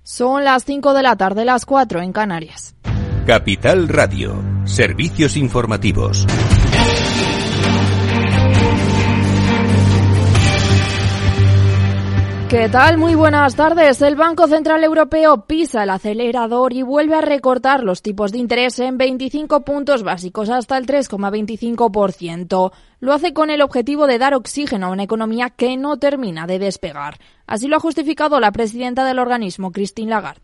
Son las 5 de la tarde, las 4 en Canarias. Capital Radio, servicios informativos. ¿Qué tal? Muy buenas tardes. El Banco Central Europeo pisa el acelerador y vuelve a recortar los tipos de interés en 25 puntos básicos hasta el 3,25%. Lo hace con el objetivo de dar oxígeno a una economía que no termina de despegar. Así lo ha justificado la presidenta del organismo, Christine Lagarde.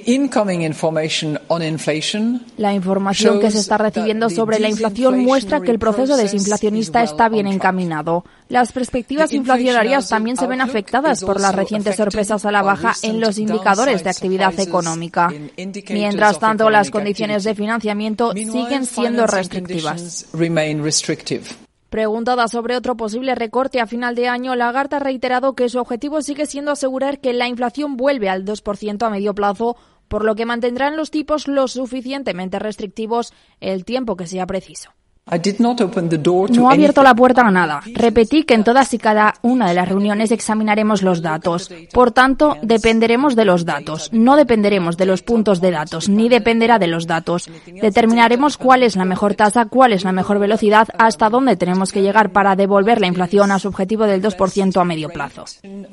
La información que se está recibiendo sobre la inflación muestra que el proceso desinflacionista está bien encaminado. Las perspectivas inflacionarias también se ven afectadas por las recientes sorpresas a la baja en los indicadores de actividad económica. Mientras tanto, las condiciones de financiamiento siguen siendo restrictivas. Preguntada sobre otro posible recorte a final de año, Lagarde ha reiterado que su objetivo sigue siendo asegurar que la inflación vuelve al 2% a medio plazo, por lo que mantendrán los tipos lo suficientemente restrictivos el tiempo que sea preciso. No ha abierto la puerta a nada. Repetí que en todas y cada una de las reuniones examinaremos los datos. Por tanto, dependeremos de los datos. No dependeremos de los puntos de datos, ni dependerá de los datos. Determinaremos cuál es la mejor tasa, cuál es la mejor velocidad, hasta dónde tenemos que llegar para devolver la inflación a su objetivo del 2% a medio plazo.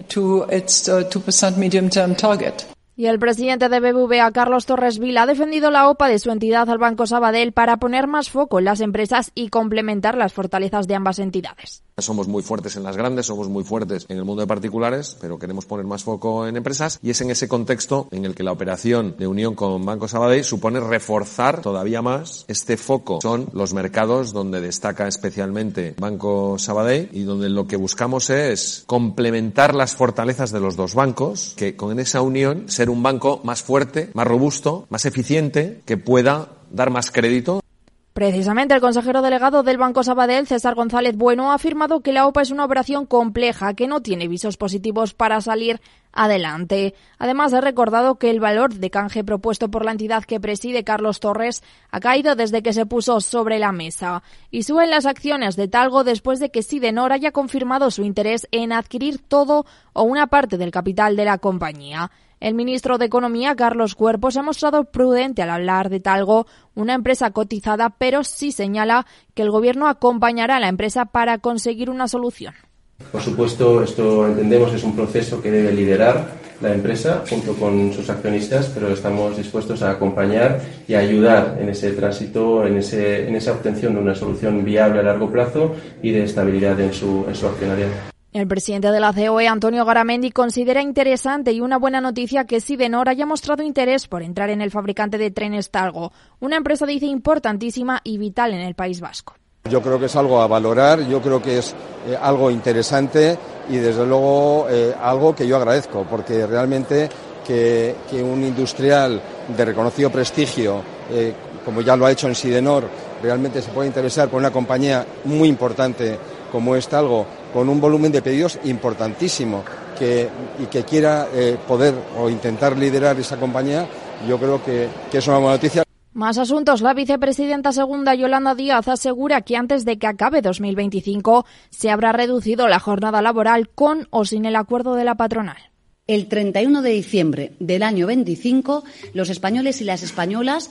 Y el presidente de BBVA, Carlos Torres Vila, ha defendido la OPA de su entidad al Banco Sabadell para poner más foco en las empresas y complementar las fortalezas de ambas entidades. Somos muy fuertes en las grandes, somos muy fuertes en el mundo de particulares, pero queremos poner más foco en empresas y es en ese contexto en el que la operación de unión con Banco Sabadell supone reforzar todavía más este foco. Son los mercados donde destaca especialmente Banco Sabadell y donde lo que buscamos es complementar las fortalezas de los dos bancos, que con esa unión ser un banco más fuerte, más robusto, más eficiente, que pueda dar más crédito. Precisamente el consejero delegado del Banco Sabadell, César González Bueno, ha afirmado que la OPA es una operación compleja que no tiene visos positivos para salir adelante. Además, ha recordado que el valor de canje propuesto por la entidad que preside Carlos Torres ha caído desde que se puso sobre la mesa. Y suben las acciones de Talgo después de que Sidenor haya confirmado su interés en adquirir todo o una parte del capital de la compañía. El ministro de Economía, Carlos Cuerpo, se ha mostrado prudente al hablar de Talgo, una empresa cotizada, pero sí señala que el Gobierno acompañará a la empresa para conseguir una solución. Por supuesto, esto entendemos es un proceso que debe liderar la empresa junto con sus accionistas, pero estamos dispuestos a acompañar y a ayudar en ese tránsito, en esa obtención de una solución viable a largo plazo y de estabilidad en su accionariado. El presidente de la COE, Antonio Garamendi, considera interesante y una buena noticia que Sidenor haya mostrado interés por entrar en el fabricante de trenes Talgo, una empresa, dice, importantísima y vital en el País Vasco. Yo creo que es algo a valorar, yo creo que es algo interesante y desde luego algo que yo agradezco, porque realmente que un industrial de reconocido prestigio, como ya lo ha hecho en Sidenor, realmente se puede interesar por una compañía muy importante como es Talgo, con un volumen de pedidos importantísimo y que quiera poder o intentar liderar esa compañía, yo creo que es una buena noticia. Más asuntos. La vicepresidenta segunda, Yolanda Díaz, asegura que antes de que acabe 2025 se habrá reducido la jornada laboral con o sin el acuerdo de la patronal. El 31 de diciembre del año 25, los españoles y las españolas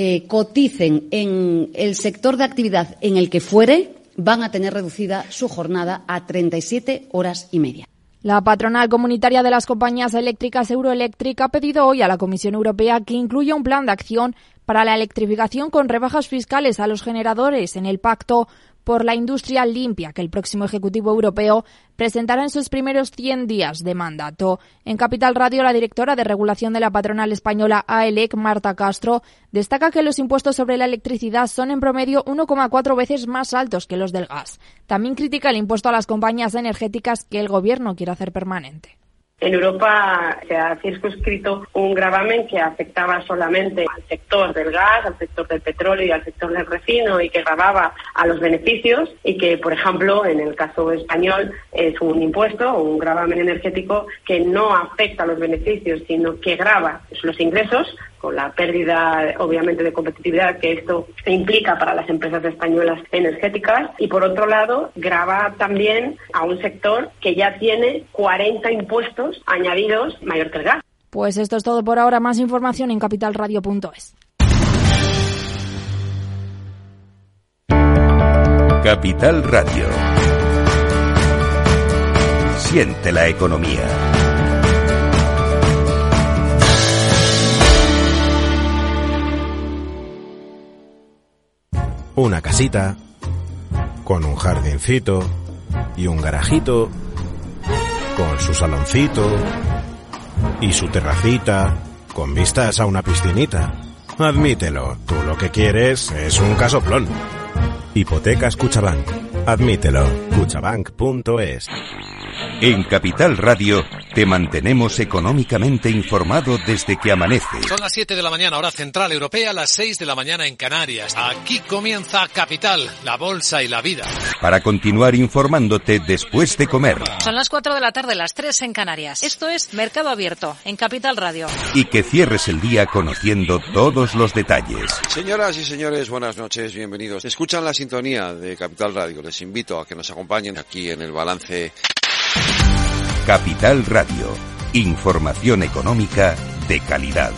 coticen en el sector de actividad en el que fuere, van a tener reducida su jornada a 37 horas y media. La patronal comunitaria de las compañías eléctricas Euroelectric ha pedido hoy a la Comisión Europea que incluya un plan de acción para la electrificación con rebajas fiscales a los generadores en el Pacto por la Industria Limpia que el próximo Ejecutivo Europeo presentará en sus primeros 100 días de mandato. En Capital Radio, la directora de regulación de la patronal española AELEC, Marta Castro, destaca que los impuestos sobre la electricidad son en promedio 1,4 veces más altos que los del gas. También critica el impuesto a las compañías energéticas que el Gobierno quiere hacer permanente. En Europa se ha circunscrito un gravamen que afectaba solamente al sector del gas, al sector del petróleo y al sector del refino y que gravaba a los beneficios y que, por ejemplo, en el caso español es un impuesto o un gravamen energético que no afecta a los beneficios, sino que grava los ingresos, con la pérdida, obviamente, de competitividad que esto implica para las empresas españolas energéticas, y por otro lado, grava también a un sector que ya tiene 40 impuestos añadidos mayor que el gas. Pues esto es todo por ahora. Más información en capitalradio.es. Capital Radio. Siente la economía. Una casita con un jardincito y un garajito con su saloncito y su terracita con vistas a una piscinita. Admítelo, tú lo que quieres es un casoplón. Hipotecas Cuchabank. Admítelo. Cuchabank.es. En Capital Radio te mantenemos económicamente informado desde que amanece. Son las 7 de la mañana, hora central europea, las 6 de la mañana en Canarias. Aquí comienza Capital, la bolsa y la vida. Para continuar informándote después de comer. Son las 4 de la tarde, las 3 en Canarias. Esto es Mercado Abierto, en Capital Radio. Y que cierres el día conociendo todos los detalles. Señoras y señores, buenas noches, bienvenidos. Escuchan la sintonía de Capital Radio. Les invito a que nos acompañen aquí en el balance. Capital Radio. Información económica de calidad.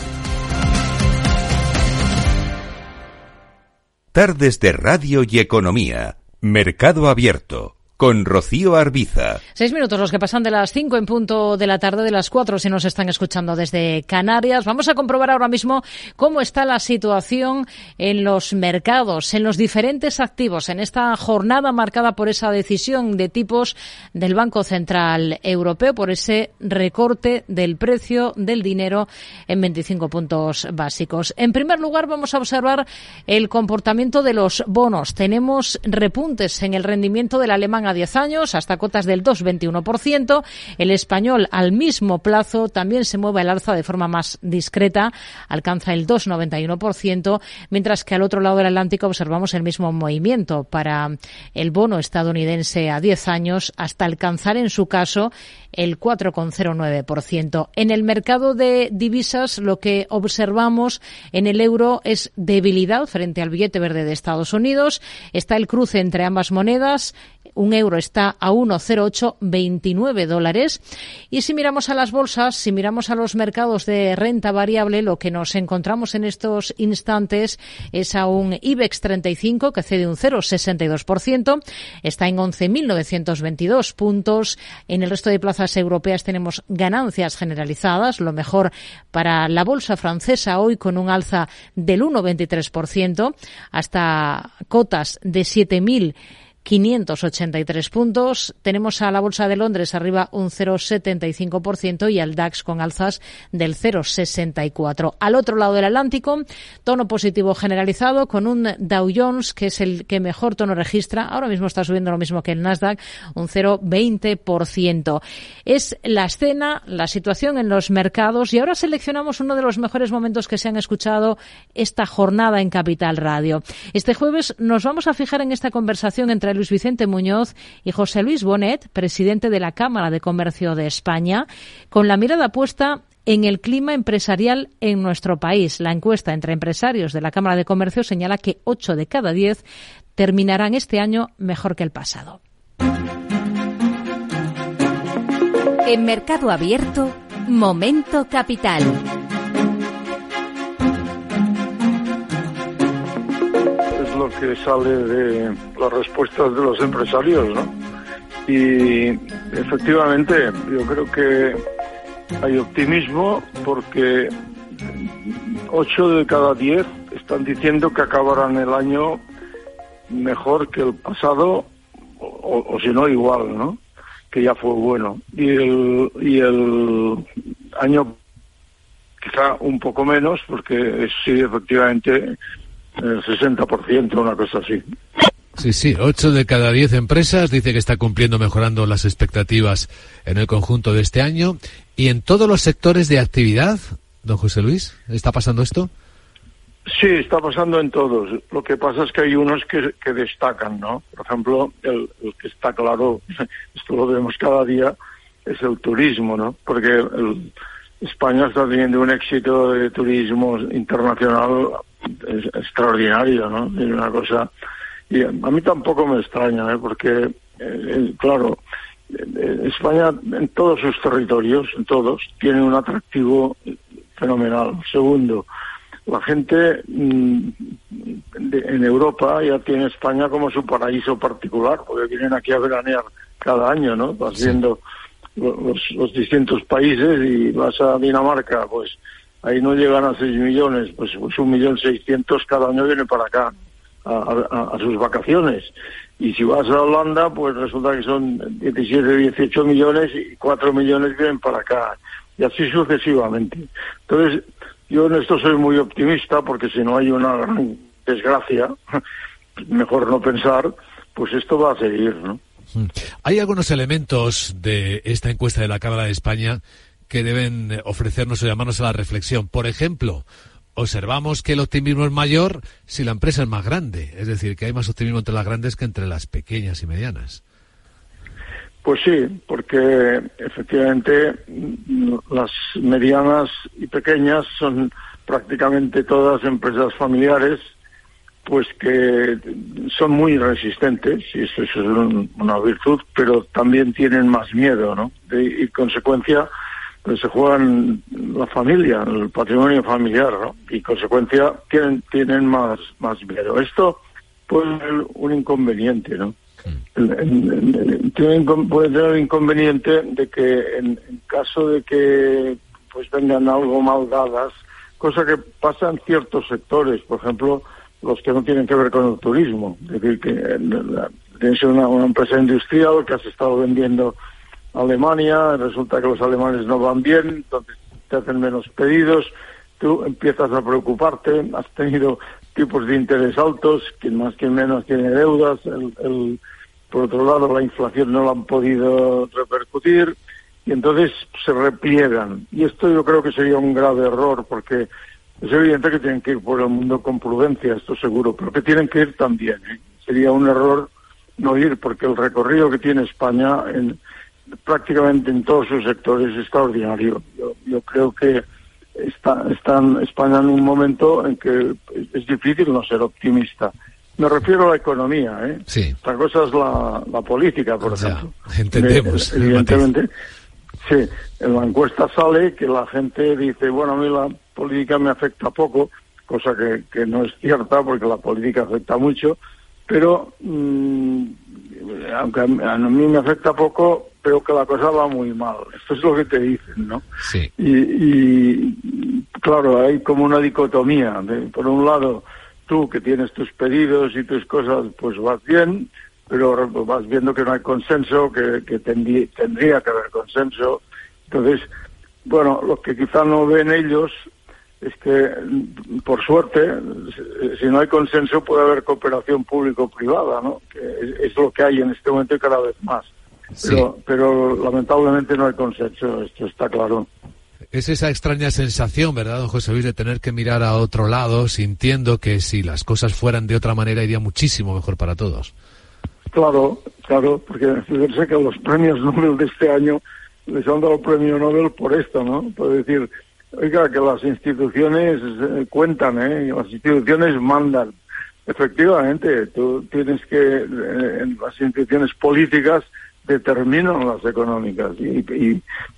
Tardes de Radio y Economía. Mercado Abierto. Con Rocío Arbiza. 6 minutos los que pasan de las 5 en punto de la tarde, de las 4 si nos están escuchando desde Canarias. Vamos a comprobar ahora mismo cómo está la situación en los mercados, en los diferentes activos, en esta jornada marcada por esa decisión de tipos del Banco Central Europeo, por ese recorte del precio del dinero en 25 puntos básicos. En primer lugar, vamos a observar el comportamiento de los bonos. Tenemos repuntes en el rendimiento del alemán a 10 años, hasta cotas del 2,21%. El español al mismo plazo también se mueve al alza de forma más discreta, alcanza el 2,91%, mientras que al otro lado del Atlántico observamos el mismo movimiento para el bono estadounidense a 10 años, hasta alcanzar en su caso el 4,09%. En el mercado de divisas lo que observamos en el euro es debilidad frente al billete verde de Estados Unidos. Está el cruce entre ambas monedas. Un euro está a 1,0829 dólares. Y si miramos a las bolsas, si miramos a los mercados de renta variable, lo que nos encontramos en estos instantes es a un IBEX 35 que cede un 0,62%. Está en 11.922 puntos. En el resto de plazas europeas tenemos ganancias generalizadas. Lo mejor para la bolsa francesa hoy con un alza del 1,23% hasta cotas de 7.583 puntos. Tenemos a la Bolsa de Londres arriba un 0,75% y al DAX con alzas del 0,64%. Al otro lado del Atlántico, tono positivo generalizado con un Dow Jones que es el que mejor tono registra. Ahora mismo está subiendo lo mismo que el Nasdaq, un 0,20%. Es la escena, la situación en los mercados y ahora seleccionamos uno de los mejores momentos que se han escuchado esta jornada en Capital Radio. Este jueves nos vamos a fijar en esta conversación entre Luis Vicente Muñoz y José Luis Bonet, presidente de la Cámara de Comercio de España, con la mirada puesta en el clima empresarial en nuestro país. La encuesta entre empresarios de la Cámara de Comercio señala que 8 de cada 10 terminarán este año mejor que el pasado. En Mercado Abierto, Momento Capital. Lo que sale de las respuestas de los empresarios, ¿no? Y efectivamente yo creo que hay optimismo porque 8 de cada 10 están diciendo que acabarán el año mejor que el pasado o si no igual, ¿no? Que ya fue bueno. Y el año quizá un poco menos porque sí, efectivamente el 60%, una cosa así. Sí, 8 de cada 10 empresas dice que está cumpliendo, mejorando las expectativas en el conjunto de este año. ¿Y en todos los sectores de actividad, don José Luis, está pasando esto? Sí, está pasando en todos. Lo que pasa es que hay unos que destacan, ¿no? Por ejemplo, el que está claro, esto lo vemos cada día, es el turismo, ¿no? Porque España está teniendo un éxito de turismo internacional extraordinario, ¿no? Es una cosa, y a mí tampoco me extraña, porque claro, España en todos sus territorios, en todos, tiene un atractivo fenomenal. Segundo, la gente en Europa ya tiene España como su paraíso particular, porque vienen aquí a veranear cada año, ¿no? Vas viendo los distintos países y vas a Dinamarca, pues ahí no llegan a 6 millones, pues 1.600.000 cada año vienen para acá a sus vacaciones. Y si vas a Holanda, pues resulta que son 17, 18 millones y 4 millones vienen para acá. Y así sucesivamente. Entonces, yo en esto soy muy optimista, porque si no hay una gran desgracia, mejor no pensar, pues esto va a seguir, ¿no? Hay algunos elementos de esta encuesta de la Cámara de España que deben ofrecernos o llamarnos a la reflexión. Por ejemplo, observamos que el optimismo es mayor si la empresa es más grande, es decir, que hay más optimismo entre las grandes que entre las pequeñas y medianas. Pues sí, porque efectivamente las medianas y pequeñas son prácticamente todas empresas familiares, pues que son muy resistentes, y eso es una virtud, pero también tienen más miedo, ¿no? Y consecuencia, pues se juegan la familia, el patrimonio familiar, ¿no? Y consecuencia tienen más miedo. Esto puede ser un inconveniente, ¿no? Puede tener el inconveniente de que en caso de que pues vengan algo mal dadas, cosa que pasa en ciertos sectores, por ejemplo, los que no tienen que ver con el turismo, es decir, que tienes una empresa industrial que has estado vendiendo a Alemania, resulta que los alemanes no van bien, entonces te hacen menos pedidos, tú empiezas a preocuparte, has tenido tipos de interés altos, quien más quien menos tiene deudas, por otro lado la inflación no la han podido repercutir y entonces se repliegan. Y esto yo creo que sería un grave error, porque es evidente que tienen que ir por el mundo con prudencia, esto seguro, pero que tienen que ir también, ¿eh? Sería un error no ir, porque el recorrido que tiene España prácticamente en todos sus sectores es extraordinario. Yo creo que está España en un momento en que es difícil no ser optimista. Me refiero a la economía, ¿eh? Sí. Otra cosa es la política, por ejemplo. Entendemos. Evidentemente, sí, en la encuesta sale que la gente dice, bueno, a mí la política me afecta poco, cosa que no es cierta, porque la política afecta mucho, pero aunque a mí me afecta poco, veo que la cosa va muy mal. Esto es lo que te dicen, ¿no? Sí. Y claro, hay como una dicotomía. Por un lado, tú que tienes tus pedidos y tus cosas, pues vas bien, pero vas viendo que no hay consenso, que tendría que haber consenso. Entonces, bueno, lo que quizá no ven ellos es que, por suerte, si no hay consenso puede haber cooperación público-privada, ¿no? Que es lo que hay en este momento y cada vez más. Sí. Pero lamentablemente no hay consenso, esto está claro. Es esa extraña sensación, ¿verdad, don José Luis, de tener que mirar a otro lado, sintiendo que si las cosas fueran de otra manera iría muchísimo mejor para todos? Claro, porque fíjense que los premios Nobel de este año les han dado el premio Nobel por esto, ¿no? Por decir, oiga, que las instituciones cuentan, las instituciones mandan. Efectivamente, tú tienes que, las instituciones políticas determinan las económicas y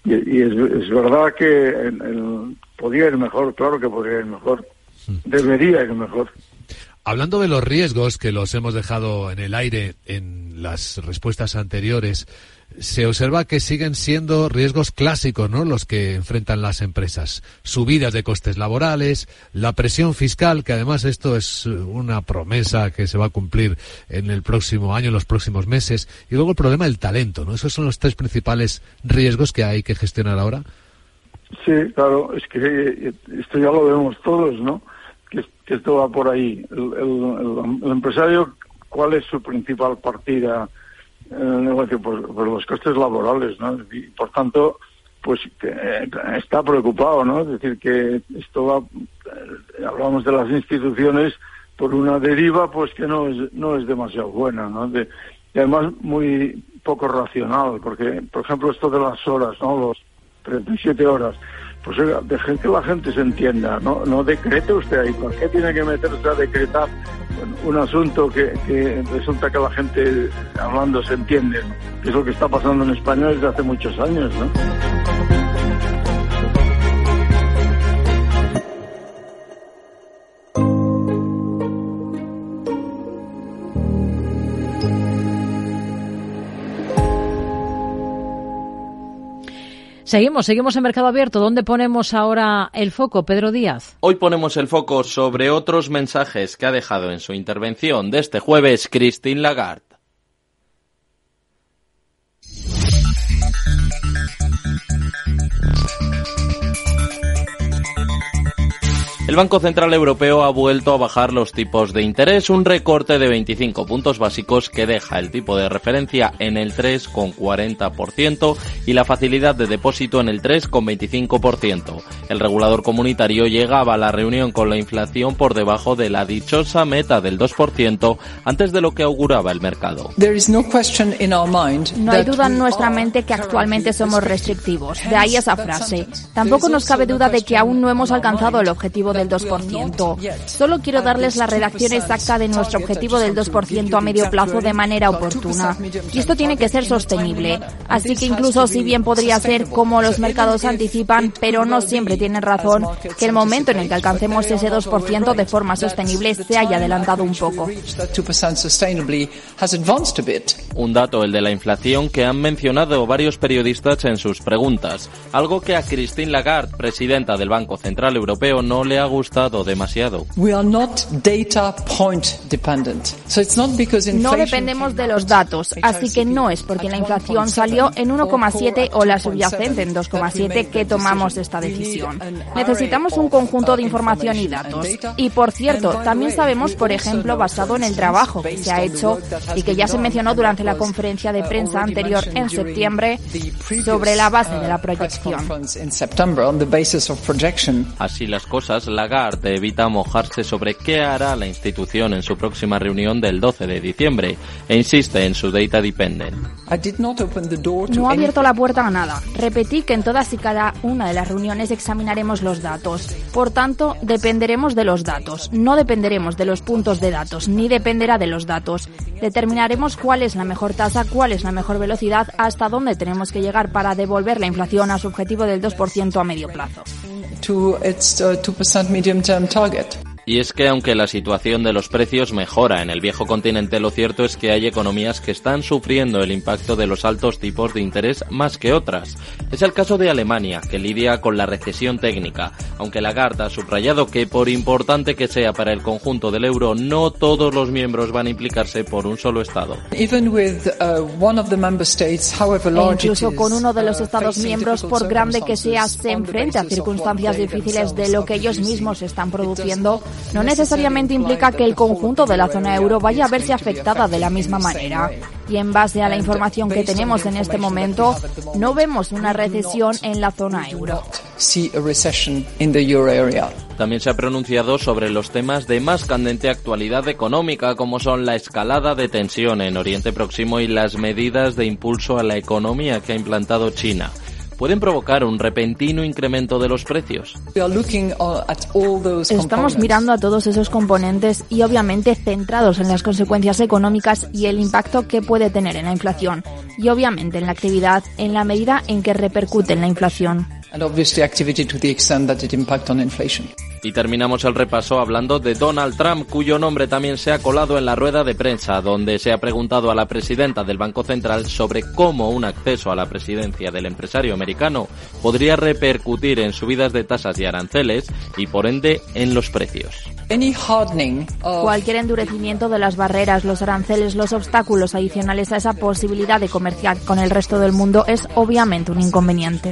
es verdad que podría ir mejor, claro que podría ir mejor, debería ir mejor. Hablando de los riesgos, que los hemos dejado en el aire en las respuestas anteriores, se observa que siguen siendo riesgos clásicos, ¿no?, los que enfrentan las empresas. Subidas de costes laborales, la presión fiscal, que además esto es una promesa que se va a cumplir en el próximo año, en los próximos meses, y luego el problema del talento, ¿no? Esos son los tres principales riesgos que hay que gestionar ahora. Sí, claro, es que esto ya lo vemos todos, ¿no? Que esto va por ahí. El empresario, ¿cuál es su principal partida en el negocio? Pues los costes laborales, ¿no? Y por tanto, pues está preocupado, ¿no? Es decir, que esto va, hablamos de las instituciones por una deriva, pues que no es demasiado buena, ¿no? Y además muy poco racional, porque, por ejemplo, esto de las horas, ¿no? Los 37 horas. pues oiga, deje que la gente se entienda, no decrete usted ahí. ¿Por qué tiene que meterse a decretar un asunto que resulta que la gente hablando se entiende? Que es lo que está pasando en España desde hace muchos años, ¿no? Seguimos en Mercado Abierto. ¿Dónde ponemos ahora el foco, Pedro Díaz? Hoy ponemos el foco sobre otros mensajes que ha dejado en su intervención de este jueves Christine Lagarde. El Banco Central Europeo ha vuelto a bajar los tipos de interés, un recorte de 25 puntos básicos que deja el tipo de referencia en el 3,40% y la facilidad de depósito en el 3,25%. El regulador comunitario llegaba a la reunión con la inflación por debajo de la dichosa meta del 2% antes de lo que auguraba el mercado. No hay duda en nuestra mente que actualmente somos restrictivos. De ahí esa frase. Tampoco nos cabe duda de que aún no hemos alcanzado el objetivo del 2%. Solo quiero darles la redacción exacta de nuestro objetivo del 2% a medio plazo de manera oportuna. Y esto tiene que ser sostenible. Así que incluso si bien podría ser como los mercados anticipan, pero no siempre tienen razón, que el momento en el que alcancemos ese 2% de forma sostenible se haya adelantado un poco. Un dato, el de la inflación, que han mencionado varios periodistas en sus preguntas. Algo que a Christine Lagarde, presidenta del Banco Central Europeo, no le ha gustado demasiado. No dependemos de los datos, así que no es porque la inflación salió en 1,7 o la subyacente en 2,7 que tomamos esta decisión. Necesitamos un conjunto de información y datos. Y por cierto, también sabemos, por ejemplo, basado en el trabajo que se ha hecho y que ya se mencionó durante la conferencia de prensa anterior en septiembre, sobre la base de la proyección. Así las cosas, Lagarde evita mojarse sobre qué hará la institución en su próxima reunión del 12 de diciembre e insiste en su data dependent. No ha abierto la puerta a nada. Repetí que en todas y cada una de las reuniones examinaremos los datos. Por tanto, dependeremos de los datos. No dependeremos de los puntos de datos, ni dependerá de los datos. Determinaremos cuál es la mejor tasa, cuál es la mejor velocidad, hasta dónde tenemos que llegar para devolver la inflación a su objetivo del 2% a medio plazo. Y es que aunque la situación de los precios mejora en el viejo continente, lo cierto es que hay economías que están sufriendo el impacto de los altos tipos de interés más que otras. Es el caso de Alemania, que lidia con la recesión técnica, aunque Lagarde ha subrayado que por importante que sea para el conjunto del euro, no todos los miembros van a implicarse por un solo estado. E incluso con uno de los estados miembros, por grande que sea, se enfrenta a circunstancias difíciles de lo que ellos mismos están produciendo, no necesariamente implica que el conjunto de la zona euro vaya a verse afectada de la misma manera. Y en base a la información que tenemos en este momento, no vemos una recesión en la zona euro. También se ha pronunciado sobre los temas de más candente actualidad económica, como son la escalada de tensión en Oriente Próximo y las medidas de impulso a la economía que ha implantado China. ¿Pueden provocar un repentino incremento de los precios? Estamos mirando a todos esos componentes y obviamente centrados en las consecuencias económicas y el impacto que puede tener en la inflación y obviamente en la actividad en la medida en que repercute en la inflación. Y terminamos el repaso hablando de Donald Trump, cuyo nombre también se ha colado en la rueda de prensa, donde se ha preguntado a la presidenta del Banco Central sobre cómo un acceso a la presidencia del empresario americano podría repercutir en subidas de tasas y aranceles y, por ende, en los precios. Cualquier endurecimiento de las barreras, los aranceles, los obstáculos adicionales a esa posibilidad de comerciar con el resto del mundo es obviamente un inconveniente.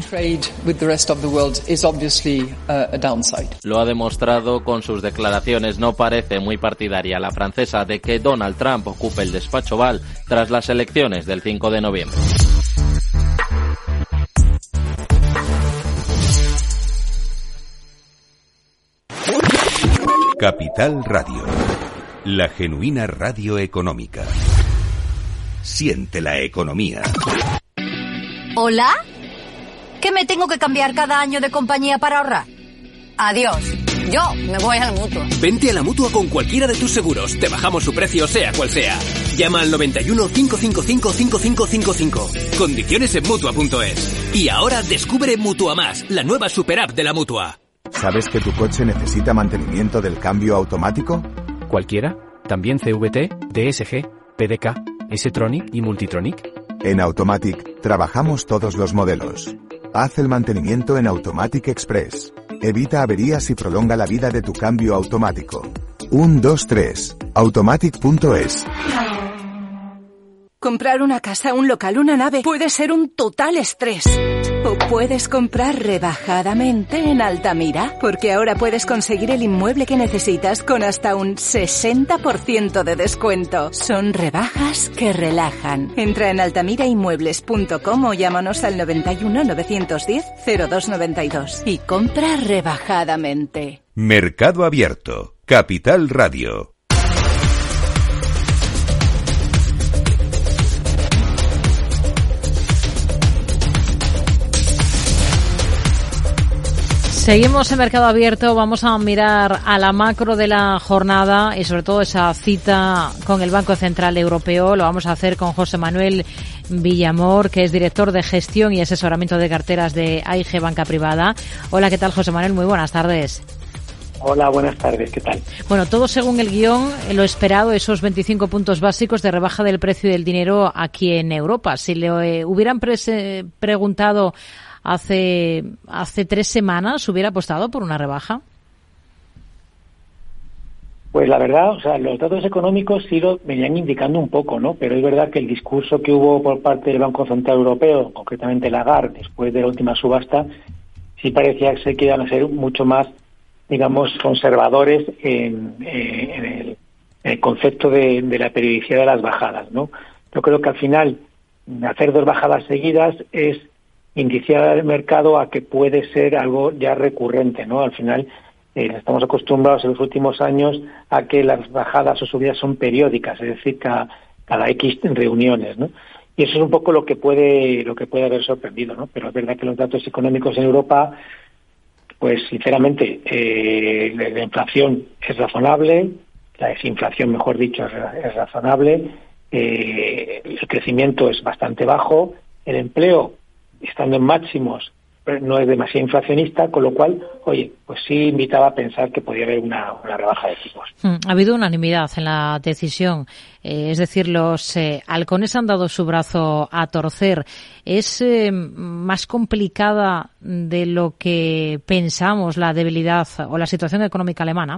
Lo ha demostrado con sus declaraciones. No parece muy partidaria la francesa de que Donald Trump ocupe el despacho Oval tras las elecciones del 5 de noviembre. Capital Radio, la genuina radio económica. Siente la economía. ¿Hola? ¿Que me tengo que cambiar cada año de compañía para ahorrar? Adiós. Yo me voy a la Mutua. Vente a la Mutua con cualquiera de tus seguros. Te bajamos su precio sea cual sea. Llama al 91 555 5555. Condiciones en Mutua.es. Y ahora descubre Mutua Más, la nueva super app de la Mutua. ¿Sabes que tu coche necesita mantenimiento del cambio automático? ¿Cualquiera? ¿También CVT, DSG, PDK, S-Tronic y Multitronic? En Automatic trabajamos todos los modelos. Haz el mantenimiento en Automatic Express. Evita averías y prolonga la vida de tu cambio automático. 1, 2, 3. Automatic.es. Comprar una casa, un local, una nave puede ser un total estrés. O puedes comprar rebajadamente en Altamira, porque ahora puedes conseguir el inmueble que necesitas con hasta un 60% de descuento. Son rebajas que relajan. Entra en altamirainmuebles.com o llámanos al 91 910 0292 y compra rebajadamente. Mercado Abierto, Capital Radio. Seguimos en Mercado Abierto, vamos a mirar a la macro de la jornada y sobre todo esa cita con el Banco Central Europeo. Lo vamos a hacer con José Manuel Villamor, que es director de gestión y asesoramiento de carteras de AIG Banca Privada. Hola, ¿qué tal, José Manuel? Muy buenas tardes. Hola, buenas tardes, ¿qué tal? Bueno, todo según el guión, lo esperado, esos 25 puntos básicos de rebaja del precio del dinero aquí en Europa. Si le hubieran preguntado hace 3 semanas, ¿hubiera apostado por una rebaja? Pues la verdad, o sea, los datos económicos sí lo venían indicando un poco, ¿no? Pero es verdad que el discurso que hubo por parte del Banco Central Europeo, concretamente Lagarde, después de la última subasta, sí parecía que iban a ser mucho más, digamos, conservadores en el concepto de la periodicidad de las bajadas, ¿no? Yo creo que al final hacer 2 bajadas seguidas es indiciar al mercado a que puede ser algo ya recurrente, ¿no? Al final estamos acostumbrados en los últimos años a que las bajadas o subidas son periódicas, es decir, cada X reuniones, ¿no? Y eso es un poco lo que puede haber sorprendido, ¿no? Pero es verdad que los datos económicos en Europa, pues sinceramente, la inflación es razonable, la desinflación, mejor dicho, es razonable, el crecimiento es bastante bajo, el empleo, estando en máximos, no es demasiado inflacionista, con lo cual, oye, pues sí invitaba a pensar que podía haber una rebaja de tipos. Ha habido unanimidad en la decisión, es decir, los halcones han dado su brazo a torcer. ¿Es más complicada de lo que pensamos la debilidad o la situación económica alemana?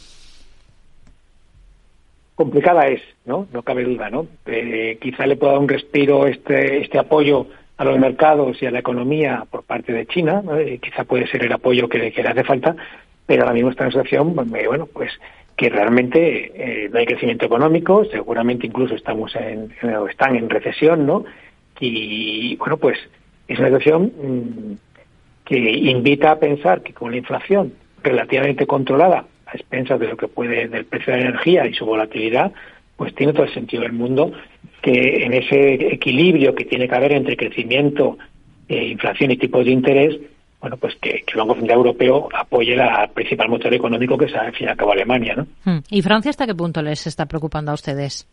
Complicada es, ¿no? No cabe duda, ¿no? Quizá le pueda dar un respiro este apoyo a los mercados y a la economía por parte de China, ¿no? Quizá puede ser el apoyo que le hace falta, pero ahora mismo está en una situación, bueno, pues que realmente no hay crecimiento económico, seguramente incluso están en recesión, ¿no? Y bueno, pues es una situación que invita a pensar que con la inflación relativamente controlada, a expensas de lo que puede del precio de la energía y su volatilidad, pues tiene todo el sentido del mundo que en ese equilibrio que tiene que haber entre crecimiento, inflación y tipos de interés, bueno, pues que el Banco Central Europeo apoye al principal motor económico, que es al fin y al cabo Alemania, ¿no? ¿Y Francia hasta qué punto les está preocupando a ustedes?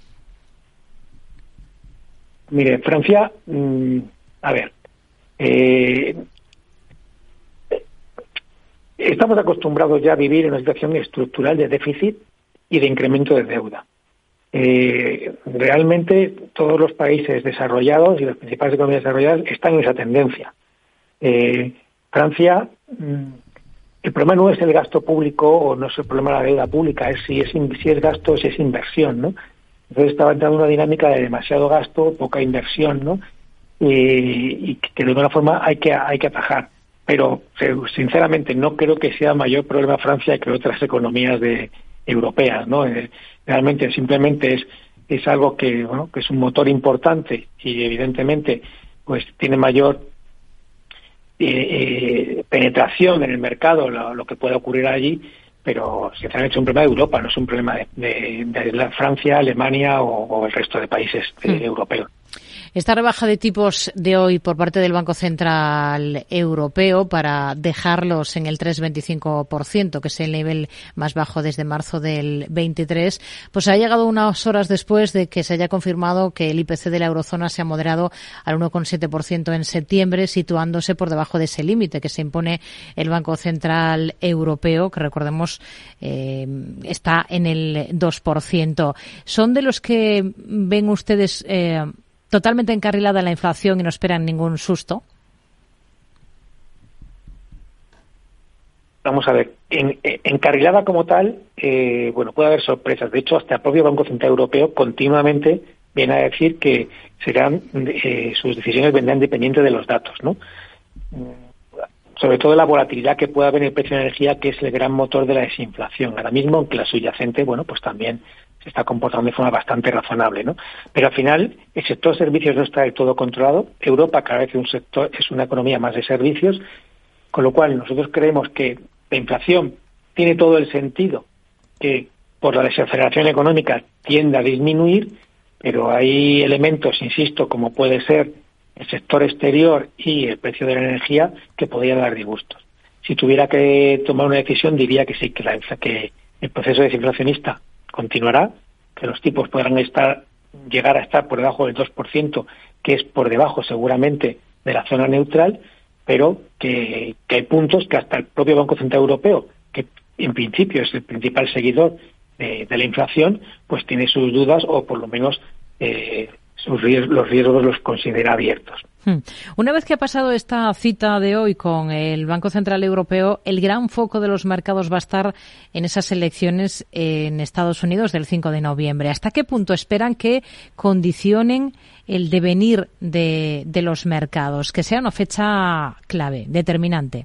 Mire, Francia, a ver, estamos acostumbrados ya a vivir en una situación estructural de déficit y de incremento de deuda. Realmente todos los países desarrollados y las principales economías desarrolladas están en esa tendencia. Francia, el problema no es el gasto público o no es el problema de la deuda pública, es si es gasto o si es inversión, ¿no? Entonces estaba entrando una dinámica de demasiado gasto, poca inversión, ¿no? Y que de alguna forma hay que atajar. Pero sinceramente no creo que sea mayor problema Francia que otras economías europeas, ¿no? Realmente simplemente es algo que, bueno, que es un motor importante y evidentemente pues tiene mayor penetración en el mercado lo que pueda ocurrir allí, pero sinceramente es un problema de Europa, no es un problema de la Francia, Alemania o el resto de países europeos. Esta rebaja de tipos de hoy por parte del Banco Central Europeo para dejarlos en el 3,25%, que es el nivel más bajo desde marzo del 23, pues ha llegado unas horas después de que se haya confirmado que el IPC de la eurozona se ha moderado al 1,7% en septiembre, situándose por debajo de ese límite que se impone el Banco Central Europeo, que recordemos está en el 2%. ¿Son de los que ven ustedes totalmente encarrilada la inflación y no esperan ningún susto? Vamos a ver, encarrilada como tal, puede haber sorpresas. De hecho, hasta el propio Banco Central Europeo continuamente viene a decir que sus decisiones vendrán dependientes de los datos, ¿no? Sobre todo la volatilidad que pueda haber en el precio de energía, que es el gran motor de la desinflación. Ahora mismo, aunque la subyacente, pues también se está comportando de forma bastante razonable, ¿no? Pero al final, el sector de servicios no está del todo controlado. Europa cada vez es una economía más de servicios, con lo cual nosotros creemos que la inflación tiene todo el sentido que por la desaceleración económica tiende a disminuir, pero hay elementos, insisto, como puede ser el sector exterior y el precio de la energía, que podrían dar disgustos. Si tuviera que tomar una decisión, diría que sí, que el proceso desinflacionista continuará, que los tipos podrán llegar a estar por debajo del 2%, que es por debajo seguramente de la zona neutral, pero que hay puntos que hasta el propio Banco Central Europeo, que en principio es el principal seguidor de la inflación, pues tiene sus dudas o por lo menos los riesgos los considera abiertos. Una vez que ha pasado esta cita de hoy con el Banco Central Europeo, el gran foco de los mercados va a estar en esas elecciones en Estados Unidos del 5 de noviembre. ¿Hasta qué punto esperan que condicionen el devenir de los mercados, que sea una fecha clave, determinante?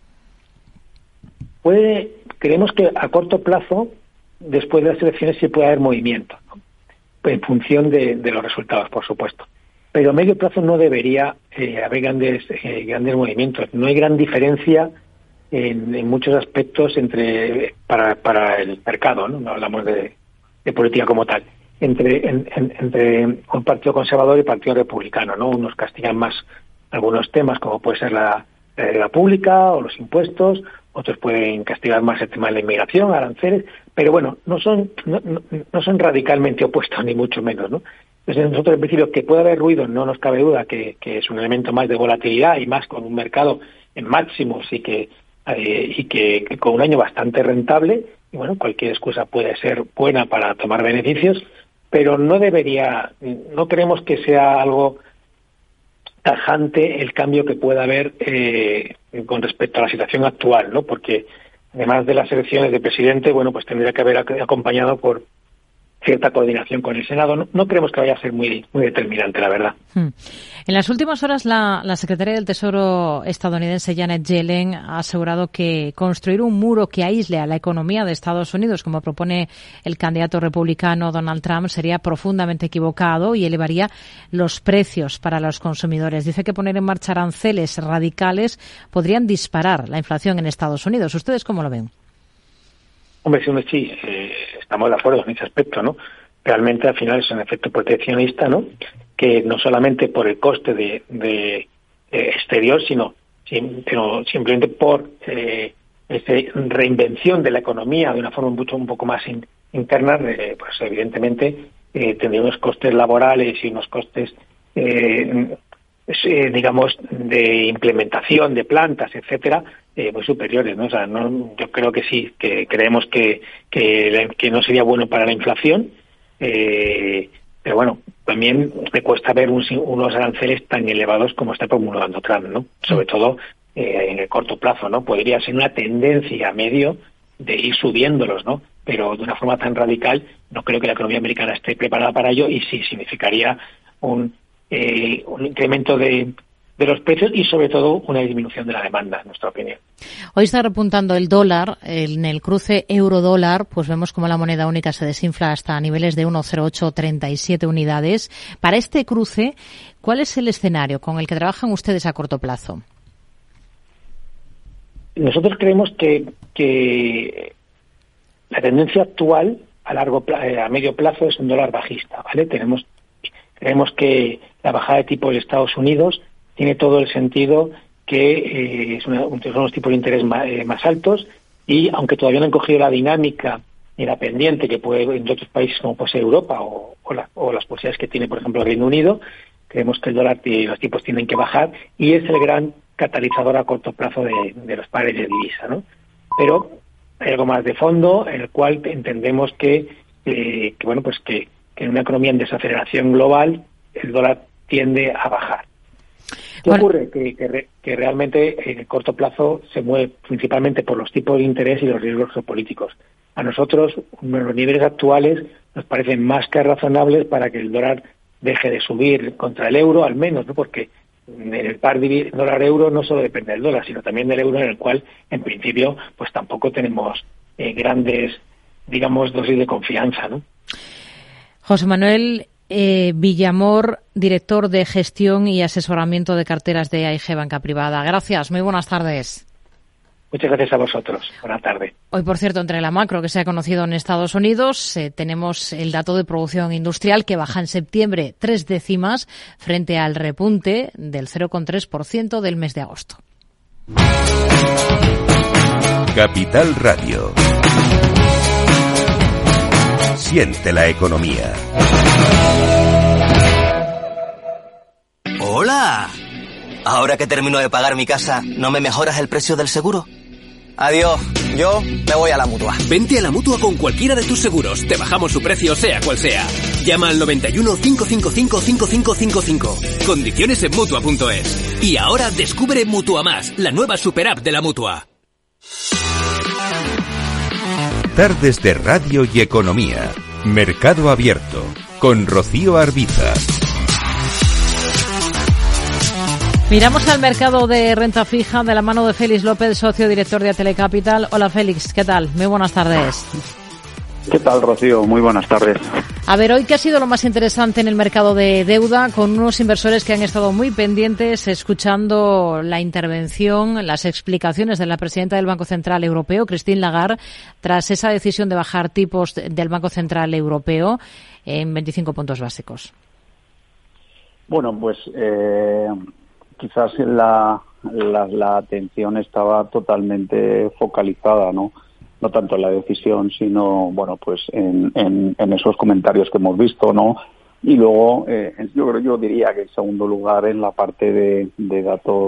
Creemos que a corto plazo, después de las elecciones, sí puede haber movimiento, ¿no? En función de los resultados, por supuesto. Pero a medio plazo no debería haber grandes movimientos. No hay gran diferencia en muchos aspectos para el mercado, ¿no? No hablamos de política como tal. Entre un partido conservador y el partido republicano, ¿no? Unos castigan más algunos temas, como puede ser la deuda pública o los impuestos, otros pueden castigar más el tema de la inmigración, aranceles, pero bueno, no son radicalmente opuestos, ni mucho menos, ¿no? Entonces nosotros, en principio, que puede haber ruido, no nos cabe duda que es un elemento más de volatilidad y más con un mercado en máximos y que con un año bastante rentable, y bueno, cualquier excusa puede ser buena para tomar beneficios, pero no creemos que sea algo tajante el cambio que pueda haber con respecto a la situación actual, ¿no? Porque además de las elecciones de presidente, pues tendría que haber acompañado por cierta coordinación con el Senado. No creemos que vaya a ser muy determinante, la verdad. En las últimas horas, la secretaria del Tesoro estadounidense, Janet Yellen, ha asegurado que construir un muro que aísle a la economía de Estados Unidos, como propone el candidato republicano Donald Trump, sería profundamente equivocado y elevaría los precios para los consumidores. Dice que poner en marcha aranceles radicales podrían disparar la inflación en Estados Unidos. ¿Ustedes cómo lo ven? Hombre, sí, estamos de acuerdo en ese aspecto, ¿no? Realmente al final es un efecto proteccionista, ¿no? Que no solamente por el coste de exterior, sino simplemente por esa reinvención de la economía de una forma un poco más interna, pues evidentemente tendría unos costes laborales y unos costes digamos de implementación de plantas, etcétera, muy superiores, ¿no? O sea, yo creo que sí, que creemos que no sería bueno para la inflación, pero bueno, también me cuesta ver unos aranceles tan elevados como está promulgando Trump, ¿no? Sobre todo en el corto plazo, ¿no? Podría ser una tendencia a medio de ir subiéndolos, ¿no? Pero de una forma tan radical no creo que la economía americana esté preparada para ello, y sí significaría un incremento de los precios y sobre todo una disminución de la demanda, en nuestra opinión. Hoy está repuntando el dólar. En el cruce euro-dólar, pues vemos como la moneda única se desinfla hasta niveles de 1,0837 unidades. Para este cruce, ¿cuál es el escenario con el que trabajan ustedes a corto plazo? Nosotros creemos que la tendencia actual a medio plazo es un dólar bajista, ¿vale? Creemos que la bajada de tipos de Estados Unidos, tiene todo el sentido que son los tipos de interés más altos, y aunque todavía no han cogido la dinámica ni la pendiente que puede en otros países como puede ser Europa o las posibilidades que tiene, por ejemplo, el Reino Unido, creemos que el dólar y los tipos tienen que bajar, y es el gran catalizador a corto plazo de los pares de divisa, ¿no? Pero hay algo más de fondo, en el cual entendemos que en una economía en desaceleración global el dólar tiende a bajar. ¿Qué ocurre? Que realmente en el corto plazo se mueve principalmente por los tipos de interés y los riesgos geopolíticos. A nosotros los niveles actuales nos parecen más que razonables para que el dólar deje de subir contra el euro, al menos, ¿no? Porque en el par dólar-euro no solo depende del dólar, sino también del euro, en el cual, en principio, pues tampoco tenemos grandes, digamos, dosis de confianza, ¿no? José Manuel Villamor, director de gestión y asesoramiento de carteras de AIG Banca Privada. Gracias, muy buenas tardes. Muchas gracias a vosotros. Buenas tardes. Hoy, por cierto, entre la macro que se ha conocido en Estados Unidos, tenemos el dato de producción industrial que baja en septiembre 3 décimas frente al repunte del 0,3% del mes de agosto. Capital Radio. Siente la economía. ¡Hola! Ahora que termino de pagar mi casa, ¿no me mejoras el precio del seguro? Adiós, yo me voy a la Mutua. Vente a la Mutua con cualquiera de tus seguros. Te bajamos su precio, sea cual sea. Llama al 91 555 5555. Condiciones en Mutua.es. Y ahora descubre Mutua Más, la nueva super app de la Mutua. Tardes de Radio y Economía. Mercado Abierto. Con Rocío Arbiza. Miramos al mercado de renta fija de la mano de Félix López, socio director de Telecapital. Hola Félix, ¿qué tal? Muy buenas tardes. ¿Qué tal, Rocío? Muy buenas tardes. A ver, hoy, ¿qué ha sido lo más interesante en el mercado de deuda? Con unos inversores que han estado muy pendientes, escuchando la intervención, las explicaciones de la presidenta del Banco Central Europeo, Christine Lagarde, tras esa decisión de bajar tipos del Banco Central Europeo en 25 puntos básicos. Bueno, pues quizás la atención estaba totalmente focalizada, ¿no? No tanto en la decisión, sino, bueno, pues en esos comentarios que hemos visto, ¿no? Y luego, yo diría que en segundo lugar en la parte de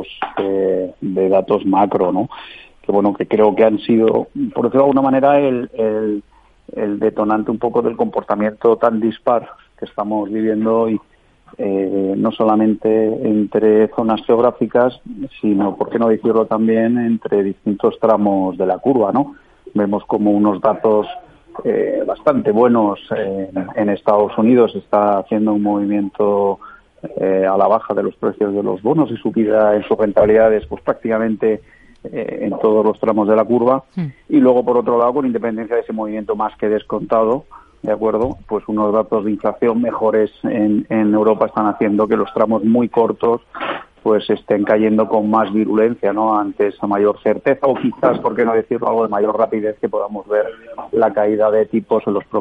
datos macro, ¿no? Que bueno, que creo que han sido, por decirlo de alguna manera, el detonante un poco del comportamiento tan dispar que estamos viviendo hoy. No solamente entre zonas geográficas, sino, por qué no decirlo también, entre distintos tramos de la curva, ¿no? Vemos como unos datos bastante buenos en Estados Unidos. Está haciendo un movimiento a la baja de los precios de los bonos y subida en sus rentabilidades, pues prácticamente en todos los tramos de la curva. Y luego, por otro lado, con independencia de ese movimiento más que descontado, ¿de acuerdo? Pues unos datos de inflación mejores en Europa están haciendo que los tramos muy cortos pues estén cayendo con más virulencia, ¿no? Ante esa mayor certeza, o quizás, por qué no decirlo, algo de mayor rapidez, que podamos ver la caída de tipos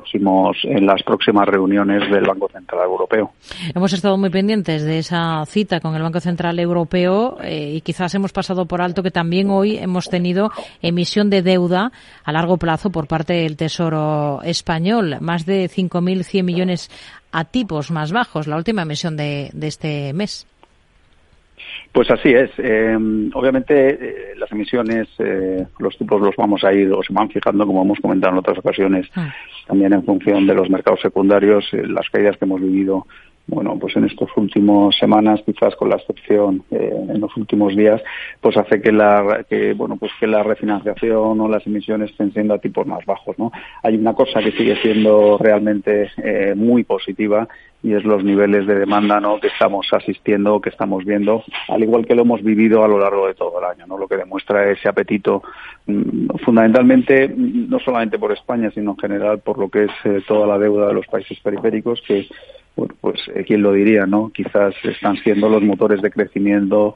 en las próximas reuniones del Banco Central Europeo. Hemos estado muy pendientes de esa cita con el Banco Central Europeo y quizás hemos pasado por alto que también hoy hemos tenido emisión de deuda a largo plazo por parte del Tesoro español, más de 5.100 millones a tipos más bajos, la última emisión de este mes. Pues así es. Obviamente las emisiones, los tipos los vamos a ir, o se van fijando, como hemos comentado en otras ocasiones, también en función de los mercados secundarios, las caídas que hemos vivido, bueno, pues en estas últimas semanas, quizás con la excepción en los últimos días, pues hace que la refinanciación o las emisiones estén siendo a tipos más bajos, ¿no? Hay una cosa que sigue siendo realmente muy positiva, y es los niveles de demanda, ¿no?, que estamos asistiendo, que estamos viendo, al igual que lo hemos vivido a lo largo de todo el año, ¿no? Lo que demuestra ese apetito, fundamentalmente, no solamente por España, sino en general por lo que es toda la deuda de los países periféricos, que, bueno, pues quién lo diría, ¿no? Quizás están siendo los motores de crecimiento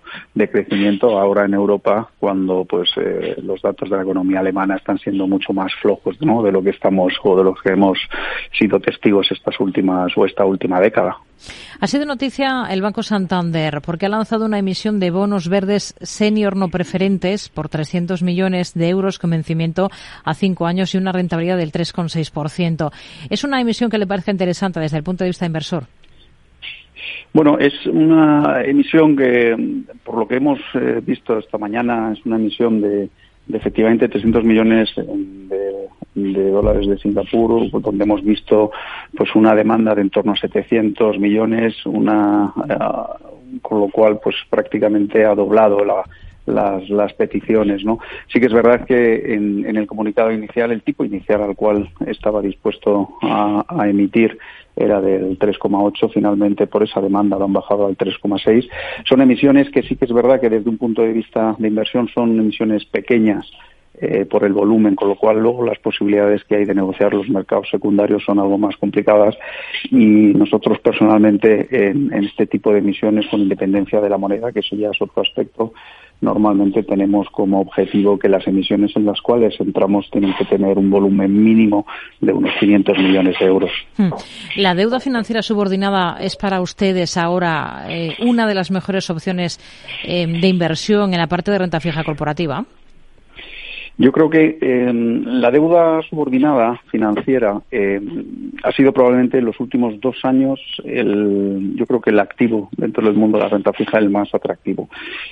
ahora en Europa, cuando pues los datos de la economía alemana están siendo mucho más flojos, ¿no?, de lo que estamos o de los que hemos sido testigos esta última década. Ha sido noticia el Banco Santander porque ha lanzado una emisión de bonos verdes senior no preferentes por 300 millones de euros con vencimiento a 5 años y una rentabilidad del 3,6%. ¿Es una emisión que le parece interesante desde el punto de vista inversor? Bueno, es una emisión que, por lo que hemos visto esta mañana, es una emisión de efectivamente 300 millones de dólares de Singapur, donde hemos visto pues una demanda de en torno a 700 millones, con lo cual pues prácticamente ha doblado las peticiones, ¿no? Sí que es verdad que en el comunicado inicial, el tipo inicial al cual estaba dispuesto a emitir era del 3,8, finalmente por esa demanda lo han bajado al 3,6. Son emisiones que sí que es verdad que desde un punto de vista de inversión son emisiones pequeñas por el volumen, con lo cual luego las posibilidades que hay de negociar los mercados secundarios son algo más complicadas, y nosotros personalmente en este tipo de emisiones, con independencia de la moneda, que eso ya es otro aspecto, normalmente tenemos como objetivo que las emisiones en las cuales entramos tienen que tener un volumen mínimo de unos 500 millones de euros. ¿La deuda financiera subordinada es para ustedes ahora una de las mejores opciones de inversión en la parte de renta fija corporativa? Yo creo que la deuda subordinada financiera ha sido probablemente en los últimos 2 años yo creo que el activo dentro del mundo de la renta fija el más atractivo,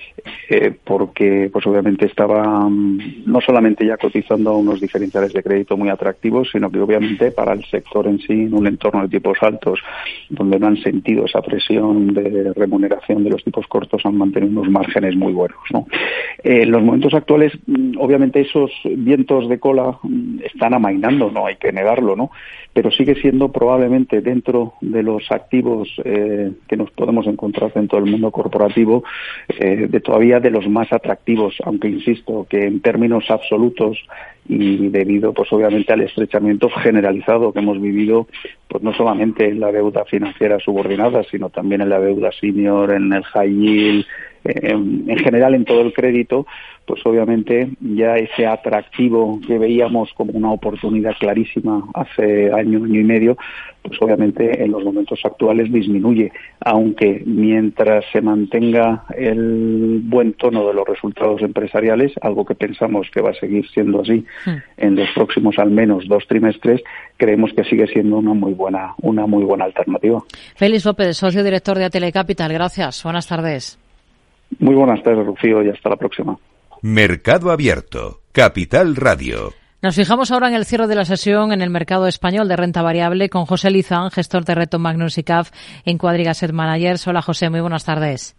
porque pues obviamente estaba no solamente ya cotizando a unos diferenciales de crédito muy atractivos, sino que obviamente para el sector en sí, en un entorno de tipos altos donde no han sentido esa presión de remuneración de los tipos cortos, han mantenido unos márgenes muy buenos, ¿no? En los momentos actuales, obviamente esos vientos de cola están amainando, no hay que negarlo, ¿no? Pero sigue siendo probablemente dentro de los activos que nos podemos encontrar dentro del mundo corporativo, todavía de los más atractivos, aunque insisto que en términos absolutos y debido pues obviamente al estrechamiento generalizado que hemos vivido, pues no solamente en la deuda financiera subordinada, sino también en la deuda senior, en el high yield, en general en todo el crédito, pues obviamente ya ese atractivo que veíamos como una oportunidad clarísima hace año y medio, pues obviamente en los momentos actuales disminuye, aunque mientras se mantenga el buen tono de los resultados empresariales, algo que pensamos que va a seguir siendo así en los próximos al menos 2 trimestres, creemos que sigue siendo una muy buena alternativa. Félix López, socio director de Atele Capital, gracias. Buenas tardes. Muy buenas tardes, Rocío, y hasta la próxima. Mercado Abierto, Capital Radio. Nos fijamos ahora en el cierre de la sesión en el mercado español de renta variable con José Lizán, gestor de Reto Magnus ICAF en Quadriga Asset Managers. Hola José, muy buenas tardes.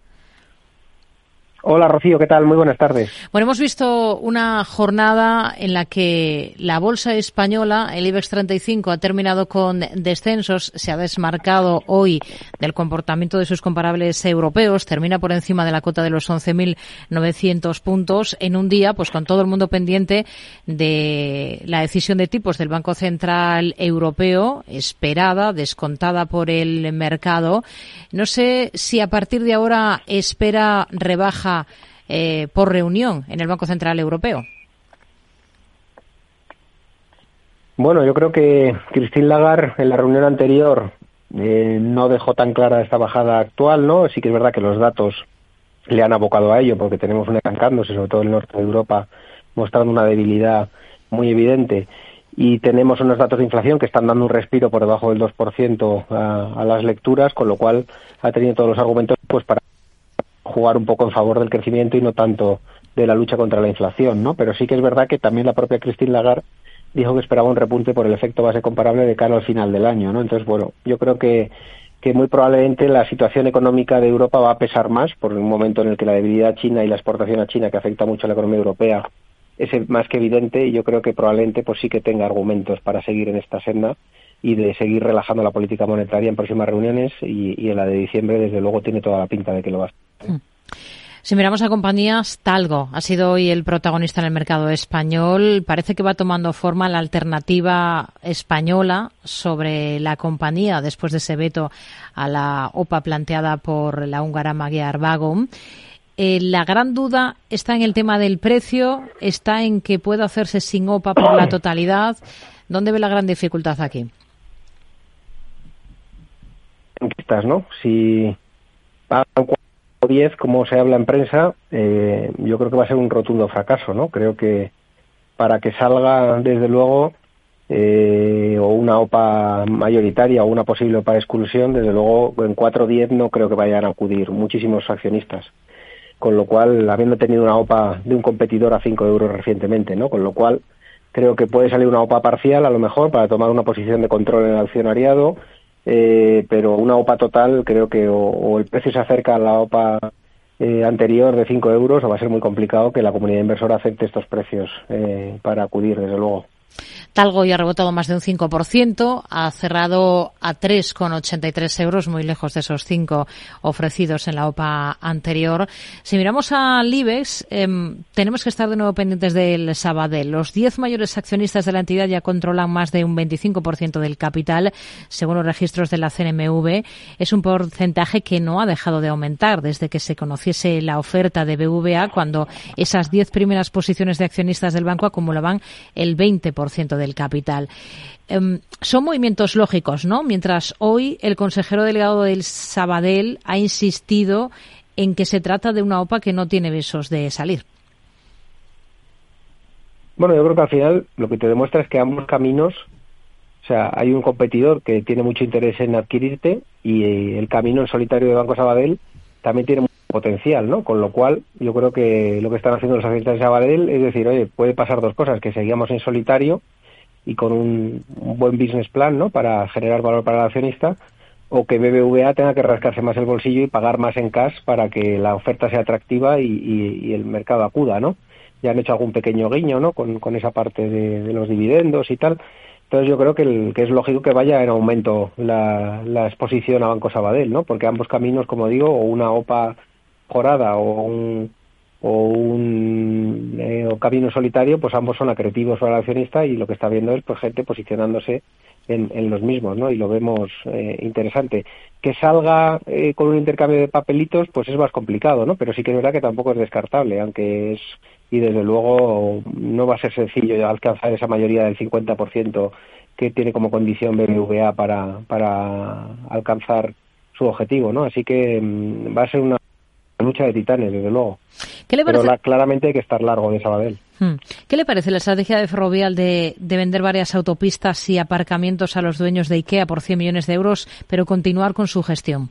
Hola Rocío, ¿qué tal? Muy buenas tardes. Bueno, hemos visto una jornada en la que la bolsa española, el IBEX 35, ha terminado con descensos, se ha desmarcado hoy del comportamiento de sus comparables europeos, termina por encima de la cota de los 11.900 puntos en un día, pues con todo el mundo pendiente de la decisión de tipos del Banco Central Europeo, esperada, descontada por el mercado. No sé si a partir de ahora espera rebaja por reunión en el Banco Central Europeo. Bueno, yo creo que Christine Lagarde en la reunión anterior no dejó tan clara esta bajada actual, ¿no? Sí que es verdad que los datos le han abocado a ello, porque tenemos un estancándose, sobre todo en el norte de Europa, mostrando una debilidad muy evidente, y tenemos unos datos de inflación que están dando un respiro por debajo del 2% a las lecturas, con lo cual ha tenido todos los argumentos pues para jugar un poco en favor del crecimiento y no tanto de la lucha contra la inflación, ¿no? Pero sí que es verdad que también la propia Christine Lagarde dijo que esperaba un repunte por el efecto base comparable de cara al final del año, ¿no? Entonces, bueno, yo creo que muy probablemente la situación económica de Europa va a pesar más por un momento en el que la debilidad china y la exportación a China, que afecta mucho a la economía europea, es más que evidente, y yo creo que probablemente pues sí que tenga argumentos para seguir en esta senda y de seguir relajando la política monetaria en próximas reuniones, y en la de diciembre desde luego tiene toda la pinta de que lo va a hacer. Si miramos a compañías, Talgo ha sido hoy el protagonista en el mercado español. Parece que va tomando forma la alternativa española sobre la compañía después de ese veto a la OPA planteada por la húngara Magyar Vágon. La gran duda está en el tema del precio, está en que pueda hacerse sin OPA por la totalidad. ¿Dónde ve la gran dificultad aquí? accionistas, ¿no? Si pagan 4,10, como se habla en prensa, yo creo que va a ser un rotundo fracaso, ¿no? Creo que para que salga, desde luego, o una OPA mayoritaria o una posible OPA de exclusión, desde luego en 4,10 no creo que vayan a acudir muchísimos accionistas. Con lo cual, habiendo tenido una OPA de un competidor a 5 euros recientemente, ¿no? Con lo cual, creo que puede salir una OPA parcial, a lo mejor, para tomar una posición de control en el accionariado, pero una OPA total, creo que o el precio se acerca a la OPA anterior de 5 euros, o va a ser muy complicado que la comunidad inversora acepte estos precios para acudir, desde luego. Talgo ya ha rebotado más de un 5%, ha cerrado a 3,83 euros, muy lejos de esos 5 ofrecidos en la OPA anterior. Si miramos al IBEX, tenemos que estar de nuevo pendientes del Sabadell. Los 10 mayores accionistas de la entidad ya controlan más de un 25% del capital, según los registros de la CNMV. Es un porcentaje que no ha dejado de aumentar desde que se conociese la oferta de BVA, cuando esas 10 primeras posiciones de accionistas del banco acumulaban el 20% del capital. Son movimientos lógicos, ¿no? Mientras hoy el consejero delegado del Sabadell ha insistido en que se trata de una OPA que no tiene visos de salir. Bueno, yo creo que al final lo que te demuestra es que ambos caminos, o sea, hay un competidor que tiene mucho interés en adquirirte y el camino en solitario de Banco Sabadell también tiene mucho potencial, ¿no? Con lo cual, yo creo que lo que están haciendo los accionistas de Sabadell es decir, oye, puede pasar dos cosas, que seguimos en solitario y con un buen business plan, ¿no?, para generar valor para el accionista, o que BBVA tenga que rascarse más el bolsillo y pagar más en cash para que la oferta sea atractiva y el mercado acuda, ¿no? Ya han hecho algún pequeño guiño, ¿no?, con esa parte de los dividendos y tal. Entonces yo creo que es lógico que vaya en aumento la exposición a Banco Sabadell, ¿no? Porque ambos caminos, como digo, o una OPA jorada o un camino solitario, pues ambos son acretivos para el accionista y lo que está viendo es pues gente posicionándose en los mismos, ¿no? Y lo vemos interesante. Que salga con un intercambio de papelitos, pues es más complicado, ¿no? Pero sí que es verdad que tampoco es descartable, aunque es, y desde luego no va a ser sencillo alcanzar esa mayoría del 50% que tiene como condición BBVA para alcanzar su objetivo, ¿no? Así que va a ser una lucha de titanes, desde luego. ¿Qué le parece? Pero claramente hay que estar largo de Sabadell. ¿Qué le parece la estrategia de Ferrovial de vender varias autopistas y aparcamientos a los dueños de IKEA por 100 millones de euros, pero continuar con su gestión?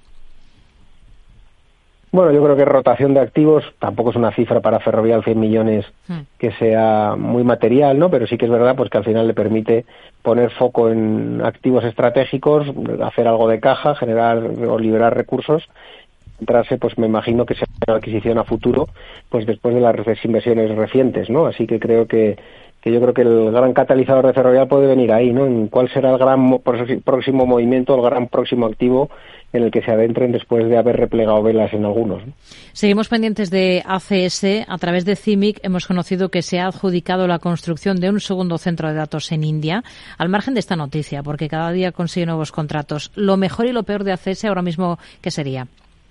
Bueno, yo creo que rotación de activos tampoco es una cifra para Ferrovial 100 millones que sea muy material, ¿no? Pero sí que es verdad pues que al final le permite poner foco en activos estratégicos, hacer algo de caja, generar o liberar recursos, entrarse, pues me imagino que sea una adquisición a futuro, pues después de las inversiones recientes, ¿no? Así que creo que yo creo que el gran catalizador de Ferrovial puede venir ahí, ¿no? En cuál será el gran próximo movimiento, el gran próximo activo en el que se adentren después de haber replegado velas en algunos, ¿no? Seguimos pendientes de ACS. A través de CIMIC hemos conocido que se ha adjudicado la construcción de un segundo centro de datos en India. Al margen de esta noticia, porque cada día consigue nuevos contratos, ¿lo mejor y lo peor de ACS ahora mismo qué sería?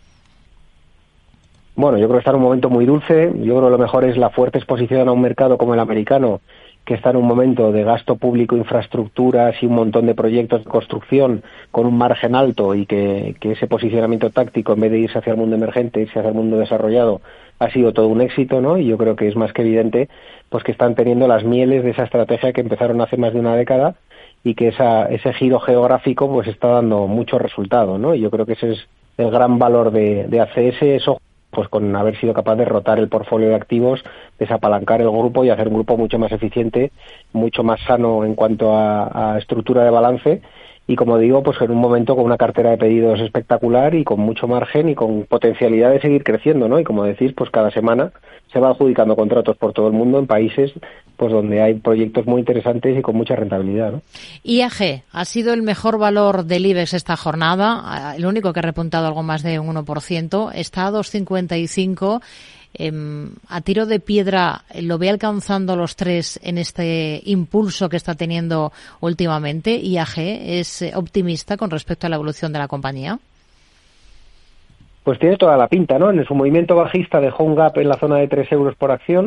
Bueno, yo creo que está en un momento muy dulce. Yo creo que lo mejor es la fuerte exposición a un mercado como el americano, que está en un momento de gasto público, infraestructuras y un montón de proyectos de construcción con un margen alto, y que ese posicionamiento táctico, en vez de irse hacia el mundo emergente, irse hacia el mundo desarrollado, ha sido todo un éxito, ¿no? Y yo creo que es más que evidente pues que están teniendo las mieles de esa estrategia que empezaron hace más de una década, y que ese giro geográfico pues está dando mucho resultado, ¿no? Y yo creo que ese es el gran valor de ACS, eso pues con haber sido capaz de rotar el portfolio de activos, desapalancar el grupo y hacer un grupo mucho más eficiente, mucho más sano en cuanto a estructura de balance, y como digo, pues en un momento con una cartera de pedidos espectacular y con mucho margen y con potencialidad de seguir creciendo, ¿no? Y como decís, pues cada semana se va adjudicando contratos por todo el mundo en países pues donde hay proyectos muy interesantes y con mucha rentabilidad, ¿no? IAG ha sido el mejor valor del IBEX esta jornada, el único que ha repuntado algo más de un 1%, está a 2,55. A tiro de piedra, ¿lo ve alcanzando los 3 en este impulso que está teniendo últimamente? ¿IAG es optimista con respecto a la evolución de la compañía? Pues tiene toda la pinta, ¿no? En su movimiento bajista dejó un gap en la zona de 3 euros por acción,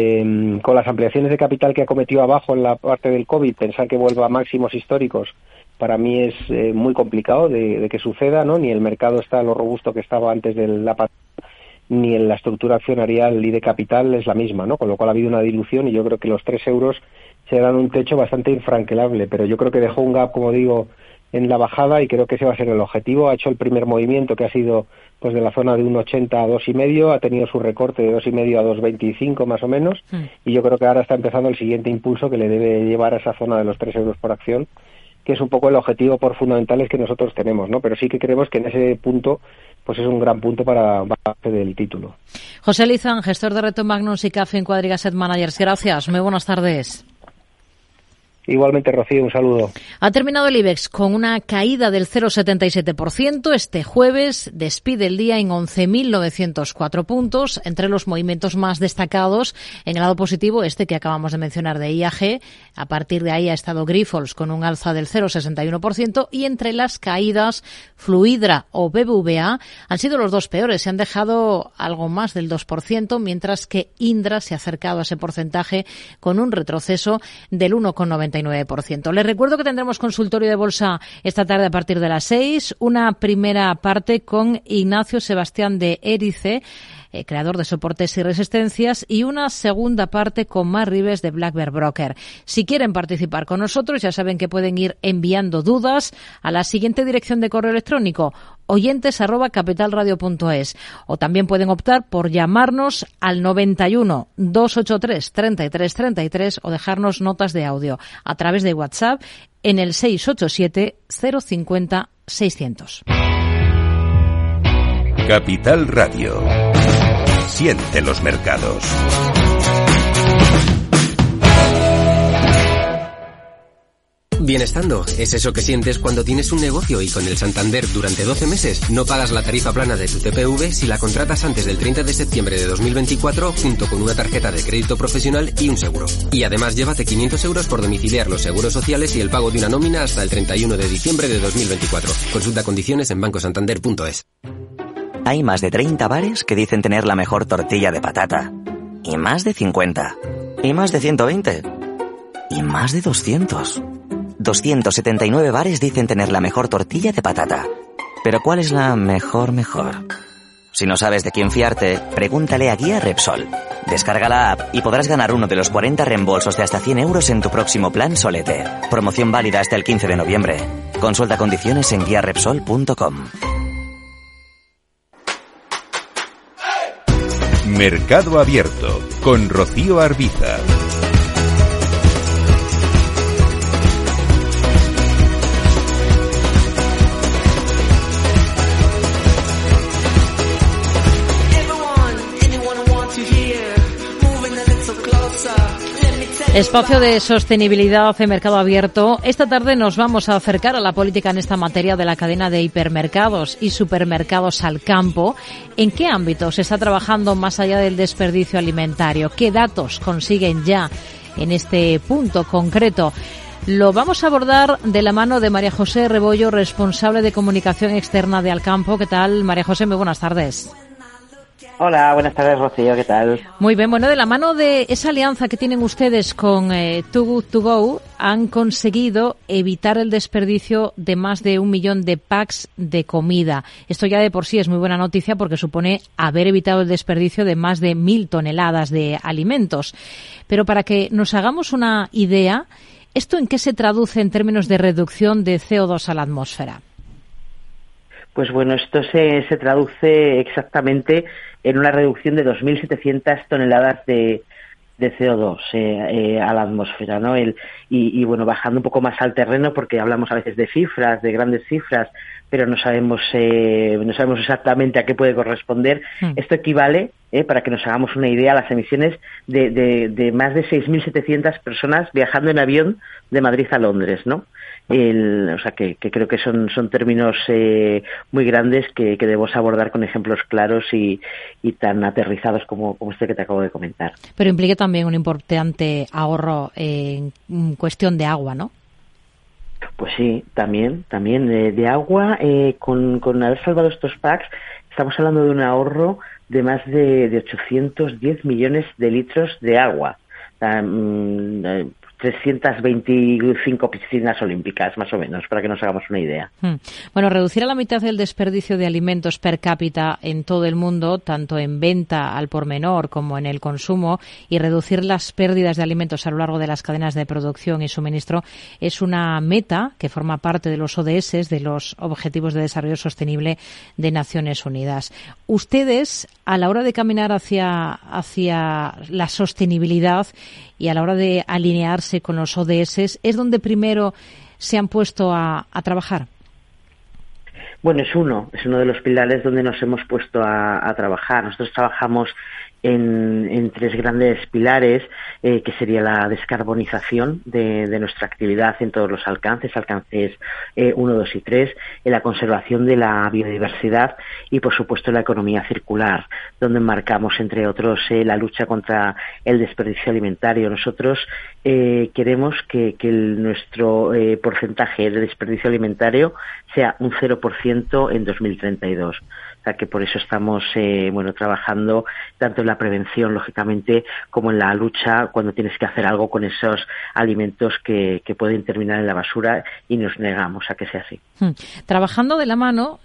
con las ampliaciones de capital que ha cometido abajo en la parte del COVID, pensar que vuelva a máximos históricos, para mí es muy complicado de que suceda, ¿no? Ni el mercado está lo robusto que estaba antes de la pandemia, ni en la estructura accionarial y de capital es la misma, ¿no? Con lo cual ha habido una dilución y yo creo que los 3 euros serán un techo bastante infranqueable, pero yo creo que dejó un gap, como digo, en la bajada y creo que ese va a ser el objetivo. Ha hecho el primer movimiento que ha sido pues de la zona de 1,80 a 2,5, ha tenido su recorte de 2,5 a 2,25 más o menos y yo creo que ahora está empezando el siguiente impulso que le debe llevar a esa zona de los 3 euros por acción, que es un poco el objetivo por fundamentales que nosotros tenemos, ¿no? Pero sí que creemos que en ese punto pues es un gran punto para base del título. José Lizán, gestor de Reto Magnus y CAF en Quadriga Asset Managers. Gracias, muy buenas tardes. Igualmente, Rocío, un saludo. Ha terminado el IBEX con una caída del 0,77%. Este jueves despide el día en 11.904 puntos. Entre los movimientos más destacados, en el lado positivo, este que acabamos de mencionar de IAG. A partir de ahí ha estado Grifols con un alza del 0,61%. Y entre las caídas, Fluidra o BBVA han sido los dos peores. Se han dejado algo más del 2%, mientras que Indra se ha acercado a ese porcentaje con un retroceso del 1,99%. Les recuerdo que tendremos consultorio de bolsa esta tarde a partir de las 6. Una primera parte con Ignacio Sebastián de Erice, creador de soportes y resistencias, y una segunda parte con Mar Rives de Black Bear Broker. Si quieren participar con nosotros, ya saben que pueden ir enviando dudas a la siguiente dirección de correo electrónico: oyentes@capitalradio.es, o también pueden optar por llamarnos al 91 283 33 33 o dejarnos notas de audio a través de WhatsApp en el 687 050 600. Capital Radio. Siente los mercados. Bienestando es eso que sientes cuando tienes un negocio y con el Santander durante 12 meses no pagas la tarifa plana de tu TPV si la contratas antes del 30 de septiembre de 2024 junto con una tarjeta de crédito profesional y un seguro. Y además llévate 500 euros por domiciliar los seguros sociales y el pago de una nómina hasta el 31 de diciembre de 2024. Consulta condiciones en bancosantander.es. Hay más de 30 bares que dicen tener la mejor tortilla de patata. Y más de 50. Y más de 120. Y más de 200. 279 bares dicen tener la mejor tortilla de patata. Pero ¿cuál es la mejor? Si no sabes de quién fiarte, pregúntale a Guía Repsol. Descarga la app y podrás ganar uno de los 40 reembolsos de hasta 100 euros en tu próximo plan Solete. Promoción válida hasta el 15 de noviembre. Consulta condiciones en guiarepsol.com. Mercado Abierto con Rocío Arbiza. Espacio de sostenibilidad en Mercado Abierto. Esta tarde nos vamos a acercar a la política en esta materia de la cadena de hipermercados y supermercados al campo. ¿En qué ámbitos se está trabajando más allá del desperdicio alimentario? ¿Qué datos consiguen ya en este punto concreto? Lo vamos a abordar de la mano de María José Rebollo, responsable de comunicación externa de Alcampo. ¿Qué tal, María José? Muy buenas tardes. Hola, buenas tardes, Rocío, ¿qué tal? Muy bien, bueno, de la mano de esa alianza que tienen ustedes con Too Good To Go, han conseguido evitar el desperdicio de más de 1 millón de packs de comida. Esto ya de por sí es muy buena noticia porque supone haber evitado el desperdicio de más de 1.000 toneladas de alimentos. Pero para que nos hagamos una idea, ¿esto en qué se traduce en términos de reducción de CO2 a la atmósfera? Pues bueno, esto se traduce exactamente en una reducción de 2.700 toneladas de CO2 a la atmósfera, ¿no? Y bueno, bajando un poco más al terreno, porque hablamos a veces de cifras, de grandes cifras, pero no sabemos exactamente a qué puede corresponder. Esto equivale, para que nos hagamos una idea, a las emisiones de más de 6.700 personas viajando en avión de Madrid a Londres, ¿no? O sea que creo que son términos muy grandes que debemos abordar con ejemplos claros y tan aterrizados como este que te acabo de comentar. Pero implica también un importante ahorro en cuestión de agua, ¿no? Pues sí, también de agua, con haber salvado estos packs, estamos hablando de un ahorro de más de 810 millones de litros de agua. 325 piscinas olímpicas, más o menos, para que nos hagamos una idea. Bueno, reducir a la mitad el desperdicio de alimentos per cápita en todo el mundo, tanto en venta al por menor como en el consumo, y reducir las pérdidas de alimentos a lo largo de las cadenas de producción y suministro, es una meta que forma parte de los ODS, de los Objetivos de Desarrollo Sostenible de Naciones Unidas. Ustedes, a la hora de caminar hacia la sostenibilidad y a la hora de alinearse con los ODS, ¿es donde primero se han puesto a trabajar? Bueno, es uno de los pilares donde nos hemos puesto a trabajar. Nosotros trabajamos en tres grandes pilares, que sería la descarbonización de nuestra actividad en todos los alcances 1, 2 y 3, en la conservación de la biodiversidad y, por supuesto, la economía circular, donde enmarcamos, entre otros, la lucha contra el desperdicio alimentario. Nosotros queremos que nuestro porcentaje de desperdicio alimentario sea un 0% en 2032. O sea que por eso estamos trabajando tanto en la prevención, lógicamente, como en la lucha cuando tienes que hacer algo con esos alimentos que pueden terminar en la basura, y nos negamos a que sea así. Trabajando de la mano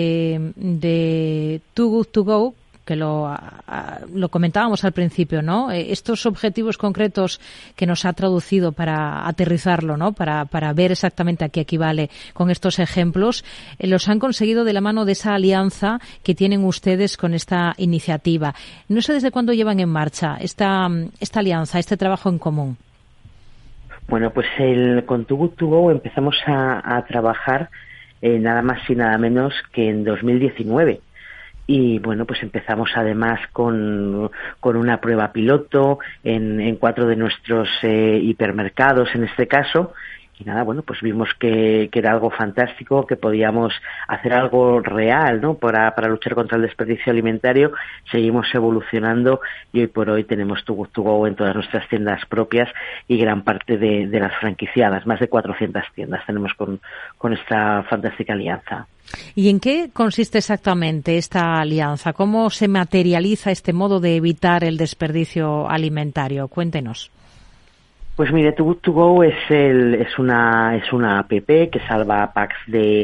de Too Good To Go, que lo comentábamos al principio, ¿no? Estos objetivos concretos que nos ha traducido para aterrizarlo, ¿no? Para ver exactamente a qué equivale con estos ejemplos, los han conseguido de la mano de esa alianza que tienen ustedes con esta iniciativa. No sé desde cuándo llevan en marcha esta alianza, este trabajo en común. Bueno, pues con Too Good To Go empezamos a trabajar nada más y nada menos que en 2019. Y bueno, pues empezamos además con una prueba piloto en 4 de nuestros hipermercados, en este caso. Y nada, bueno, pues vimos que era algo fantástico, que podíamos hacer algo real, ¿no? Para luchar contra el desperdicio alimentario. Seguimos evolucionando y hoy por hoy tenemos Too Good To Go en todas nuestras tiendas propias y gran parte de las franquiciadas. Más de 400 tiendas tenemos con esta fantástica alianza. ¿Y en qué consiste exactamente esta alianza? ¿Cómo se materializa este modo de evitar el desperdicio alimentario? Cuéntenos. Pues mire, Too Good To Go es una app que salva packs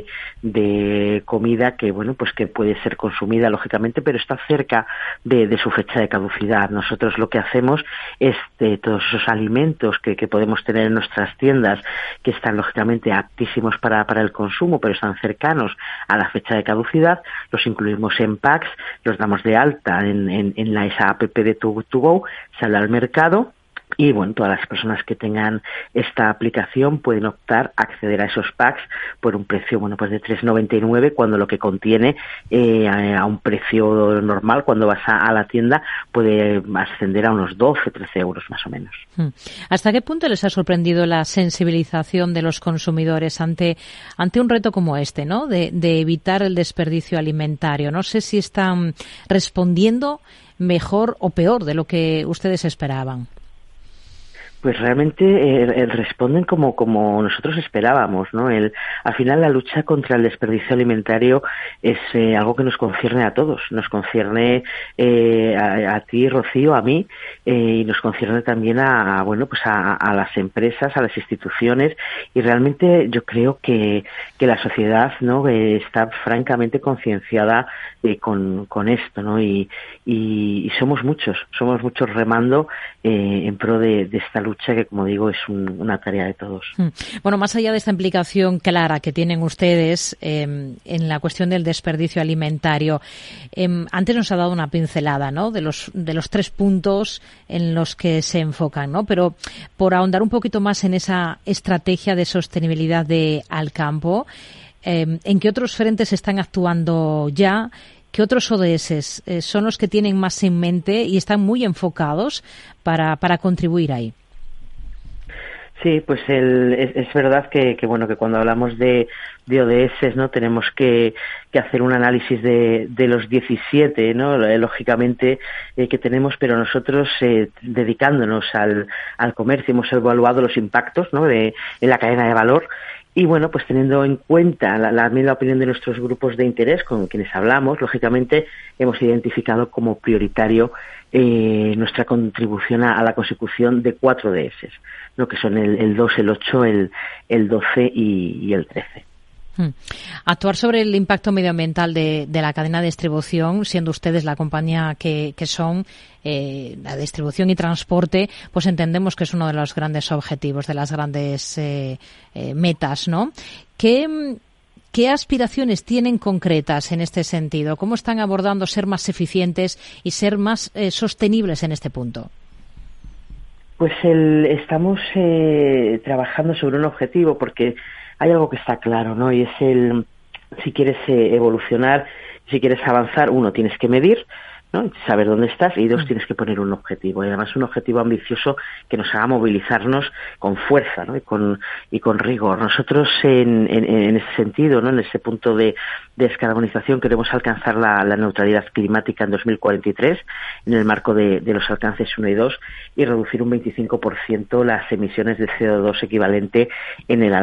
de comida que, bueno, pues que puede ser consumida, lógicamente, pero está cerca de su fecha de caducidad. Nosotros lo que hacemos es de todos esos alimentos que podemos tener en nuestras tiendas, que están lógicamente aptísimos para el consumo, pero están cercanos a la fecha de caducidad, los incluimos en packs, los damos de alta en esa app de Too Good To Go, sale al mercado. Y bueno, todas las personas que tengan esta aplicación pueden optar a acceder a esos packs por un precio, bueno, pues de 3,99, cuando lo que contiene a un precio normal, cuando vas a la tienda, puede ascender a unos 12, 13 euros más o menos. ¿Hasta qué punto les ha sorprendido la sensibilización de los consumidores ante un reto como este, ¿no? De evitar el desperdicio alimentario? No sé si están respondiendo mejor o peor de lo que ustedes esperaban. Pues realmente responden como nosotros esperábamos, ¿no? Al final la lucha contra el desperdicio alimentario es algo que nos concierne a todos, nos concierne a ti, Rocío, a mí, y nos concierne también a las empresas, a las instituciones, y realmente yo creo que la sociedad, ¿no? Está francamente concienciada con esto, ¿no? Y somos muchos remando en pro de esta lucha que, como digo, es una tarea de todos. Bueno, más allá de esta implicación clara que tienen ustedes en la cuestión del desperdicio alimentario, antes nos ha dado una pincelada, ¿no? de los 3 puntos en los que se enfocan, ¿no? Pero por ahondar un poquito más en esa estrategia de sostenibilidad de Alcampo, ¿en qué otros frentes están actuando ya? ¿Qué otros ODS son los que tienen más en mente y están muy enfocados para contribuir ahí? Sí, pues es verdad que cuando hablamos de ODS, ¿no? Tenemos que hacer un análisis de los 17, ¿no? Lógicamente que tenemos, pero nosotros dedicándonos al comercio hemos evaluado los impactos, ¿no? En la cadena de valor. Y bueno, pues teniendo en cuenta la opinión de nuestros grupos de interés con quienes hablamos, lógicamente hemos identificado como prioritario nuestra contribución a la consecución de 4 DS, ¿no? Que son el 2, el 8, el 12 y el 13. Actuar sobre el impacto medioambiental de la cadena de distribución, siendo ustedes la compañía que son, la distribución y transporte, pues entendemos que es uno de los grandes objetivos, de las grandes metas, ¿no? ¿Qué aspiraciones tienen concretas en este sentido? ¿Cómo están abordando ser más eficientes y ser más sostenibles en este punto? Pues estamos trabajando sobre un objetivo, porque hay algo que está claro, ¿no? Y es si quieres evolucionar, si quieres avanzar, 1, tienes que medir, ¿no? Saber dónde estás, y 2, tienes que poner un objetivo, y además un objetivo ambicioso que nos haga movilizarnos con fuerza, ¿no? y con rigor. Nosotros en ese sentido, ¿no? En ese punto de descarbonización, queremos alcanzar la neutralidad climática en 2043 en el marco de los alcances 1 y 2, y reducir un 25% las emisiones de CO2 equivalente en el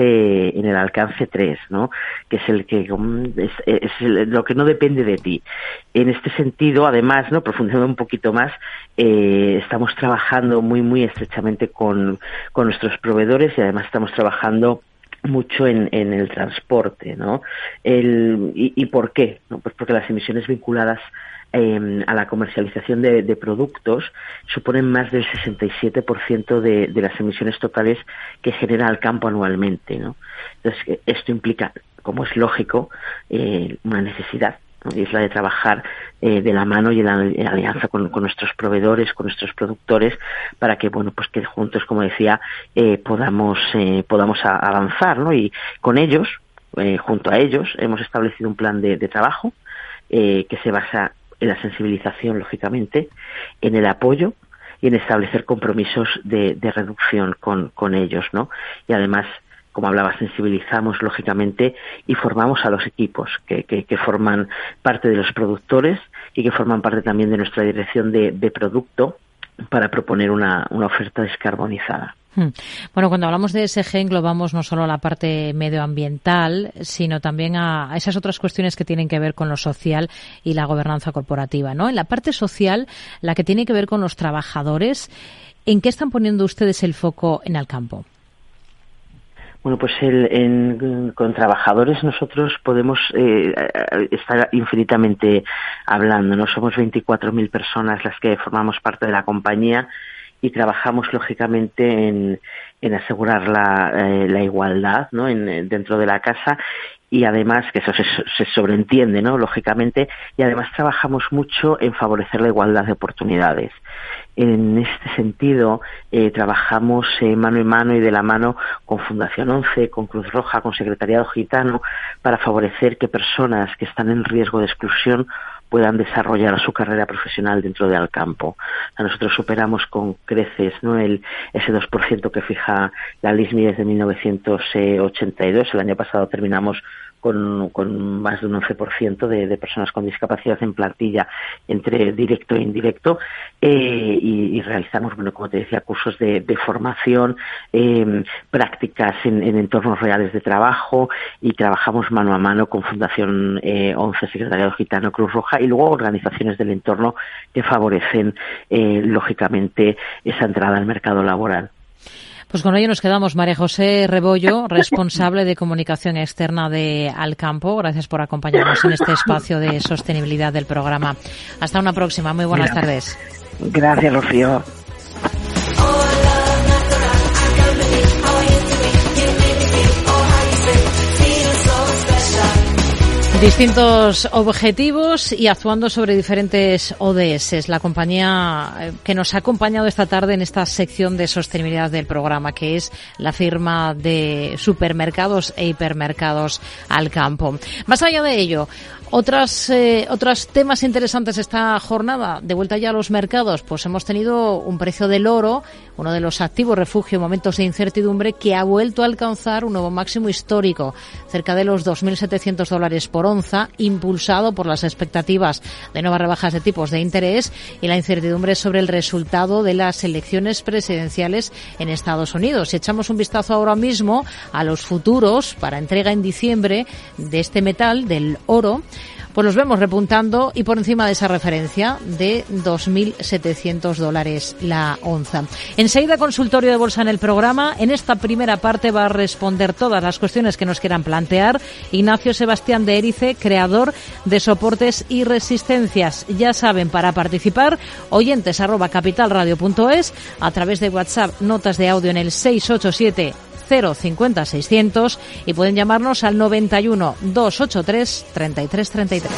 alcance 3, ¿no? Que es el que es lo que no depende de ti. En este sentido, además, ¿no? Profundizando un poquito más, estamos trabajando muy estrechamente con nuestros proveedores, y además estamos trabajando mucho en el transporte, ¿no? ¿Y por qué? ¿No? Pues porque las emisiones vinculadas a la comercialización de productos suponen más del 67% de las emisiones totales que genera el campo anualmente, ¿no? Entonces, esto implica, como es lógico, una necesidad, ¿no? Y es la de trabajar de la mano y en alianza con nuestros proveedores, con nuestros productores, para que, bueno, pues que juntos, como decía, podamos avanzar, ¿no? Y con ellos, junto a ellos, hemos establecido un plan de trabajo que se basa en la sensibilización, lógicamente, en el apoyo y en establecer compromisos de reducción con ellos, ¿no? Y además, como hablaba, sensibilizamos, lógicamente, y formamos a los equipos que forman parte de los productores y que forman parte también de nuestra dirección de producto, para proponer una oferta descarbonizada. Bueno, cuando hablamos de ESG englobamos no solo la parte medioambiental, sino también a esas otras cuestiones que tienen que ver con lo social y la gobernanza corporativa, ¿no? En la parte social, la que tiene que ver con los trabajadores, ¿en qué están poniendo ustedes el foco en Alcampo? Bueno, pues con trabajadores nosotros podemos estar infinitamente hablando, ¿no? Somos 24.000 personas las que formamos parte de la compañía, y trabajamos lógicamente en asegurar la igualdad, ¿no? Dentro de la casa, y además, que eso se sobreentiende, ¿no? Lógicamente, y además trabajamos mucho en favorecer la igualdad de oportunidades. En este sentido, trabajamos mano en mano y de la mano con Fundación 11, con Cruz Roja, con Secretariado Gitano, para favorecer que personas que están en riesgo de exclusión puedan desarrollar su carrera profesional dentro de Alcampo. Nosotros superamos con creces, ¿no? Ese 2% que fija la LISMI desde 1982. El año pasado terminamos con más de un 11% de personas con discapacidad en plantilla, entre directo e indirecto, y realizamos, bueno, como te decía, cursos de formación, prácticas en entornos reales de trabajo, y trabajamos mano a mano con Fundación 11, Secretariado Gitano, Cruz Roja, y luego organizaciones del entorno que favorecen, lógicamente, esa entrada al mercado laboral. Pues con ello nos quedamos. María José Rebollo, responsable de comunicación externa de Alcampo. Gracias por acompañarnos en este espacio de sostenibilidad del programa. Hasta una próxima. Muy buenas tardes. Gracias, Rocío. Distintos objetivos y actuando sobre diferentes ODS. La compañía que nos ha acompañado esta tarde en esta sección de sostenibilidad del programa, que es la firma de supermercados e hipermercados Alcampo. Más allá de ello, otros temas interesantes esta jornada. De vuelta ya a los mercados, pues hemos tenido un precio del oro, uno de los activos refugio en momentos de incertidumbre, que ha vuelto a alcanzar un nuevo máximo histórico, cerca de los $2.700 por onza, impulsado por las expectativas de nuevas rebajas de tipos de interés y la incertidumbre sobre el resultado de las elecciones presidenciales en Estados Unidos. Si echamos un vistazo ahora mismo a los futuros para entrega en diciembre de este metal, del oro, pues los vemos repuntando y por encima de esa referencia de $2.700 la onza. Enseguida consultorio de bolsa en el programa. En esta primera parte va a responder todas las cuestiones que nos quieran plantear Ignacio Sebastián de Erice, creador de Soportes y Resistencias. Ya saben, para participar, oyentes@capitalradio.es, a través de WhatsApp, notas de audio en el 687 050 600 y pueden llamarnos al 91 283 3333.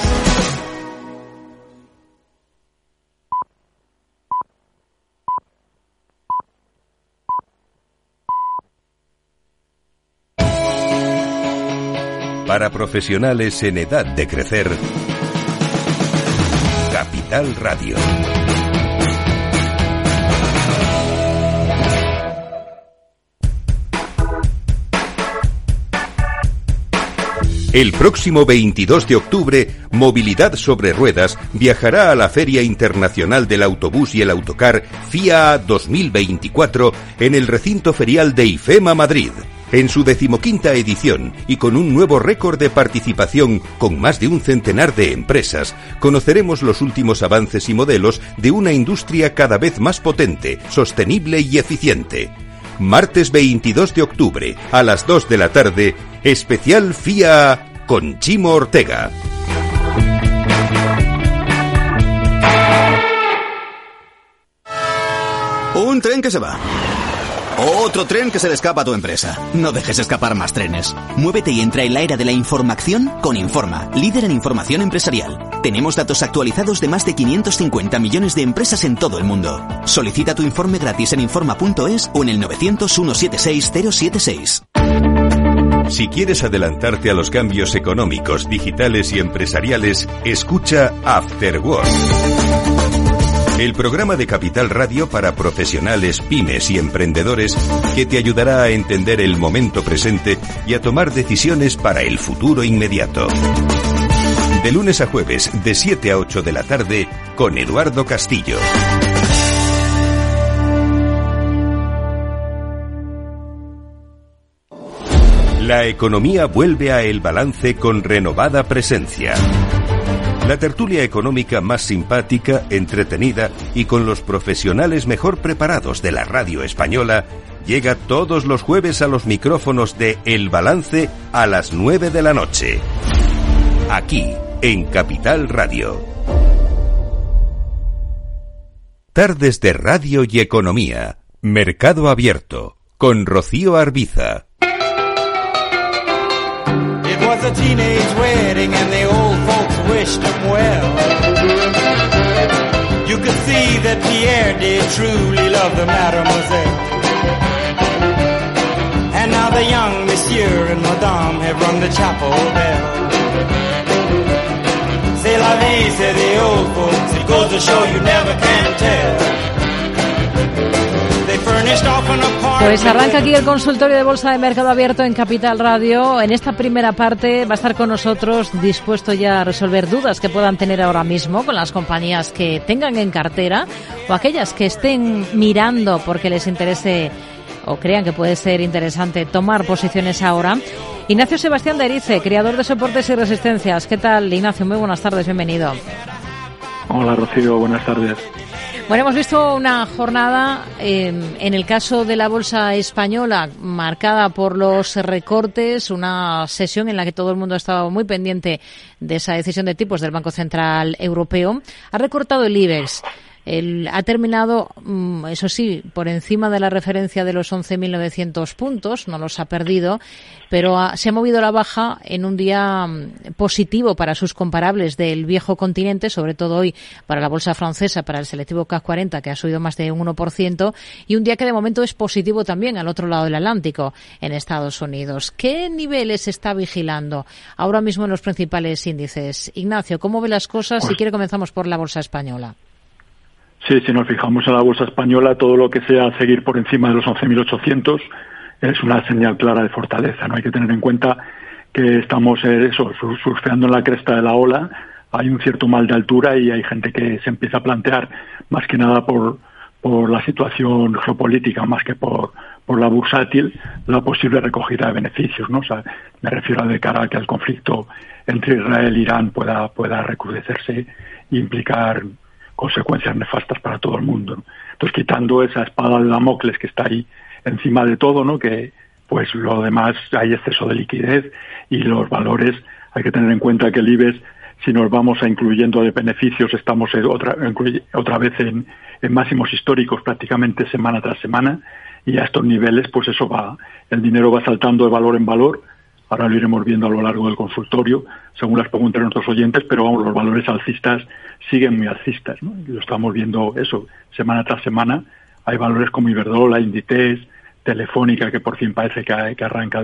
Para profesionales en edad de crecer, Capital Radio. El próximo 22 de octubre, Movilidad sobre Ruedas viajará a la Feria Internacional del Autobús y el Autocar FIA 2024 en el recinto ferial de IFEMA Madrid. En su 15ª edición y con un nuevo récord de participación con más de un centenar de empresas, conoceremos los últimos avances y modelos de una industria cada vez más potente, sostenible y eficiente. Martes 22 de octubre, a las 2 de la tarde, especial FIA con Chimo Ortega. Un tren que se va. Otro tren que se le escapa a tu empresa. No dejes escapar más trenes. Muévete y entra en la era de la información con Informa, líder en información empresarial. Tenemos datos actualizados de más de 550 millones de empresas en todo el mundo. Solicita tu informe gratis en Informa.es o en el 900 176 076. Si quieres adelantarte a los cambios económicos, digitales y empresariales, escucha After Work. El programa de Capital Radio para profesionales, pymes y emprendedores que te ayudará a entender el momento presente y a tomar decisiones para el futuro inmediato. De lunes a jueves, de 7 a 8 de la tarde, con Eduardo Castillo. La economía vuelve a El Balance con renovada presencia. La tertulia económica más simpática, entretenida y con los profesionales mejor preparados de la radio española llega todos los jueves a los micrófonos de El Balance a las 9 de la noche. Aquí, en Capital Radio. Tardes de Radio y Economía. Mercado Abierto. Con Rocío Arbiza. Was a teenage wedding and the old folks wished him well. You could see that Pierre did truly love the mademoiselle. And now the young monsieur and madame have rung the chapel bell. C'est la vie, say the old folks, it goes to show you never can tell. Pues arranca aquí el consultorio de Bolsa de Mercado Abierto en Capital Radio. En esta primera parte va a estar con nosotros dispuesto ya a resolver dudas que puedan tener ahora mismo con las compañías que tengan en cartera o aquellas que estén mirando porque les interese o crean que puede ser interesante tomar posiciones ahora. Ignacio Sebastián de Erice, creador de Soportes y Resistencias. ¿Qué tal, Ignacio? Muy buenas tardes, bienvenido. Hola, Rocío, buenas tardes. Bueno, hemos visto una jornada, en el caso de la bolsa española, marcada por los recortes, una sesión en la que todo el mundo ha estado muy pendiente de esa decisión de tipos del Banco Central Europeo. Ha recortado el IBEX. Ha terminado, eso sí, por encima de la referencia de los 11.900 puntos, no los ha perdido, pero se ha movido a la baja en un día positivo para sus comparables del viejo continente, sobre todo hoy para la bolsa francesa, para el selectivo CAC 40, que ha subido más de un 1%, y un día que de momento es positivo también al otro lado del Atlántico, en Estados Unidos. ¿Qué niveles está vigilando ahora mismo en los principales índices? Ignacio, ¿cómo ve las cosas? Si quiere, comenzamos por la bolsa española. Sí, si nos fijamos en la bolsa española, todo lo que sea seguir por encima de los 11.800 es una señal clara de fortaleza, ¿no? Hay que tener en cuenta que que estamos surfeando en la cresta de la ola. Hay un cierto mal de altura y hay gente que se empieza a plantear, más que nada por la situación geopolítica, más que por la bursátil, la posible recogida de beneficios, ¿no? O sea, me refiero de cara a que el conflicto entre Israel e Irán pueda recrudecerse e implicar consecuencias nefastas para todo el mundo, ¿no? Entonces, quitando esa espada de Damocles que está ahí encima de todo, ¿no? Que pues lo demás hay exceso de liquidez y los valores, hay que tener en cuenta que el IBEX, si nos vamos a incluyendo de beneficios, estamos otra vez en máximos históricos prácticamente semana tras semana, y a estos niveles pues eso va, el dinero va saltando de valor en valor. Ahora lo iremos viendo a lo largo del consultorio según las preguntas de nuestros oyentes, pero vamos, los valores alcistas siguen muy alcistas, ¿no? Y lo estamos viendo eso semana tras semana. Hay valores como Iberdrola, Inditex, Telefónica, que por fin parece que arranca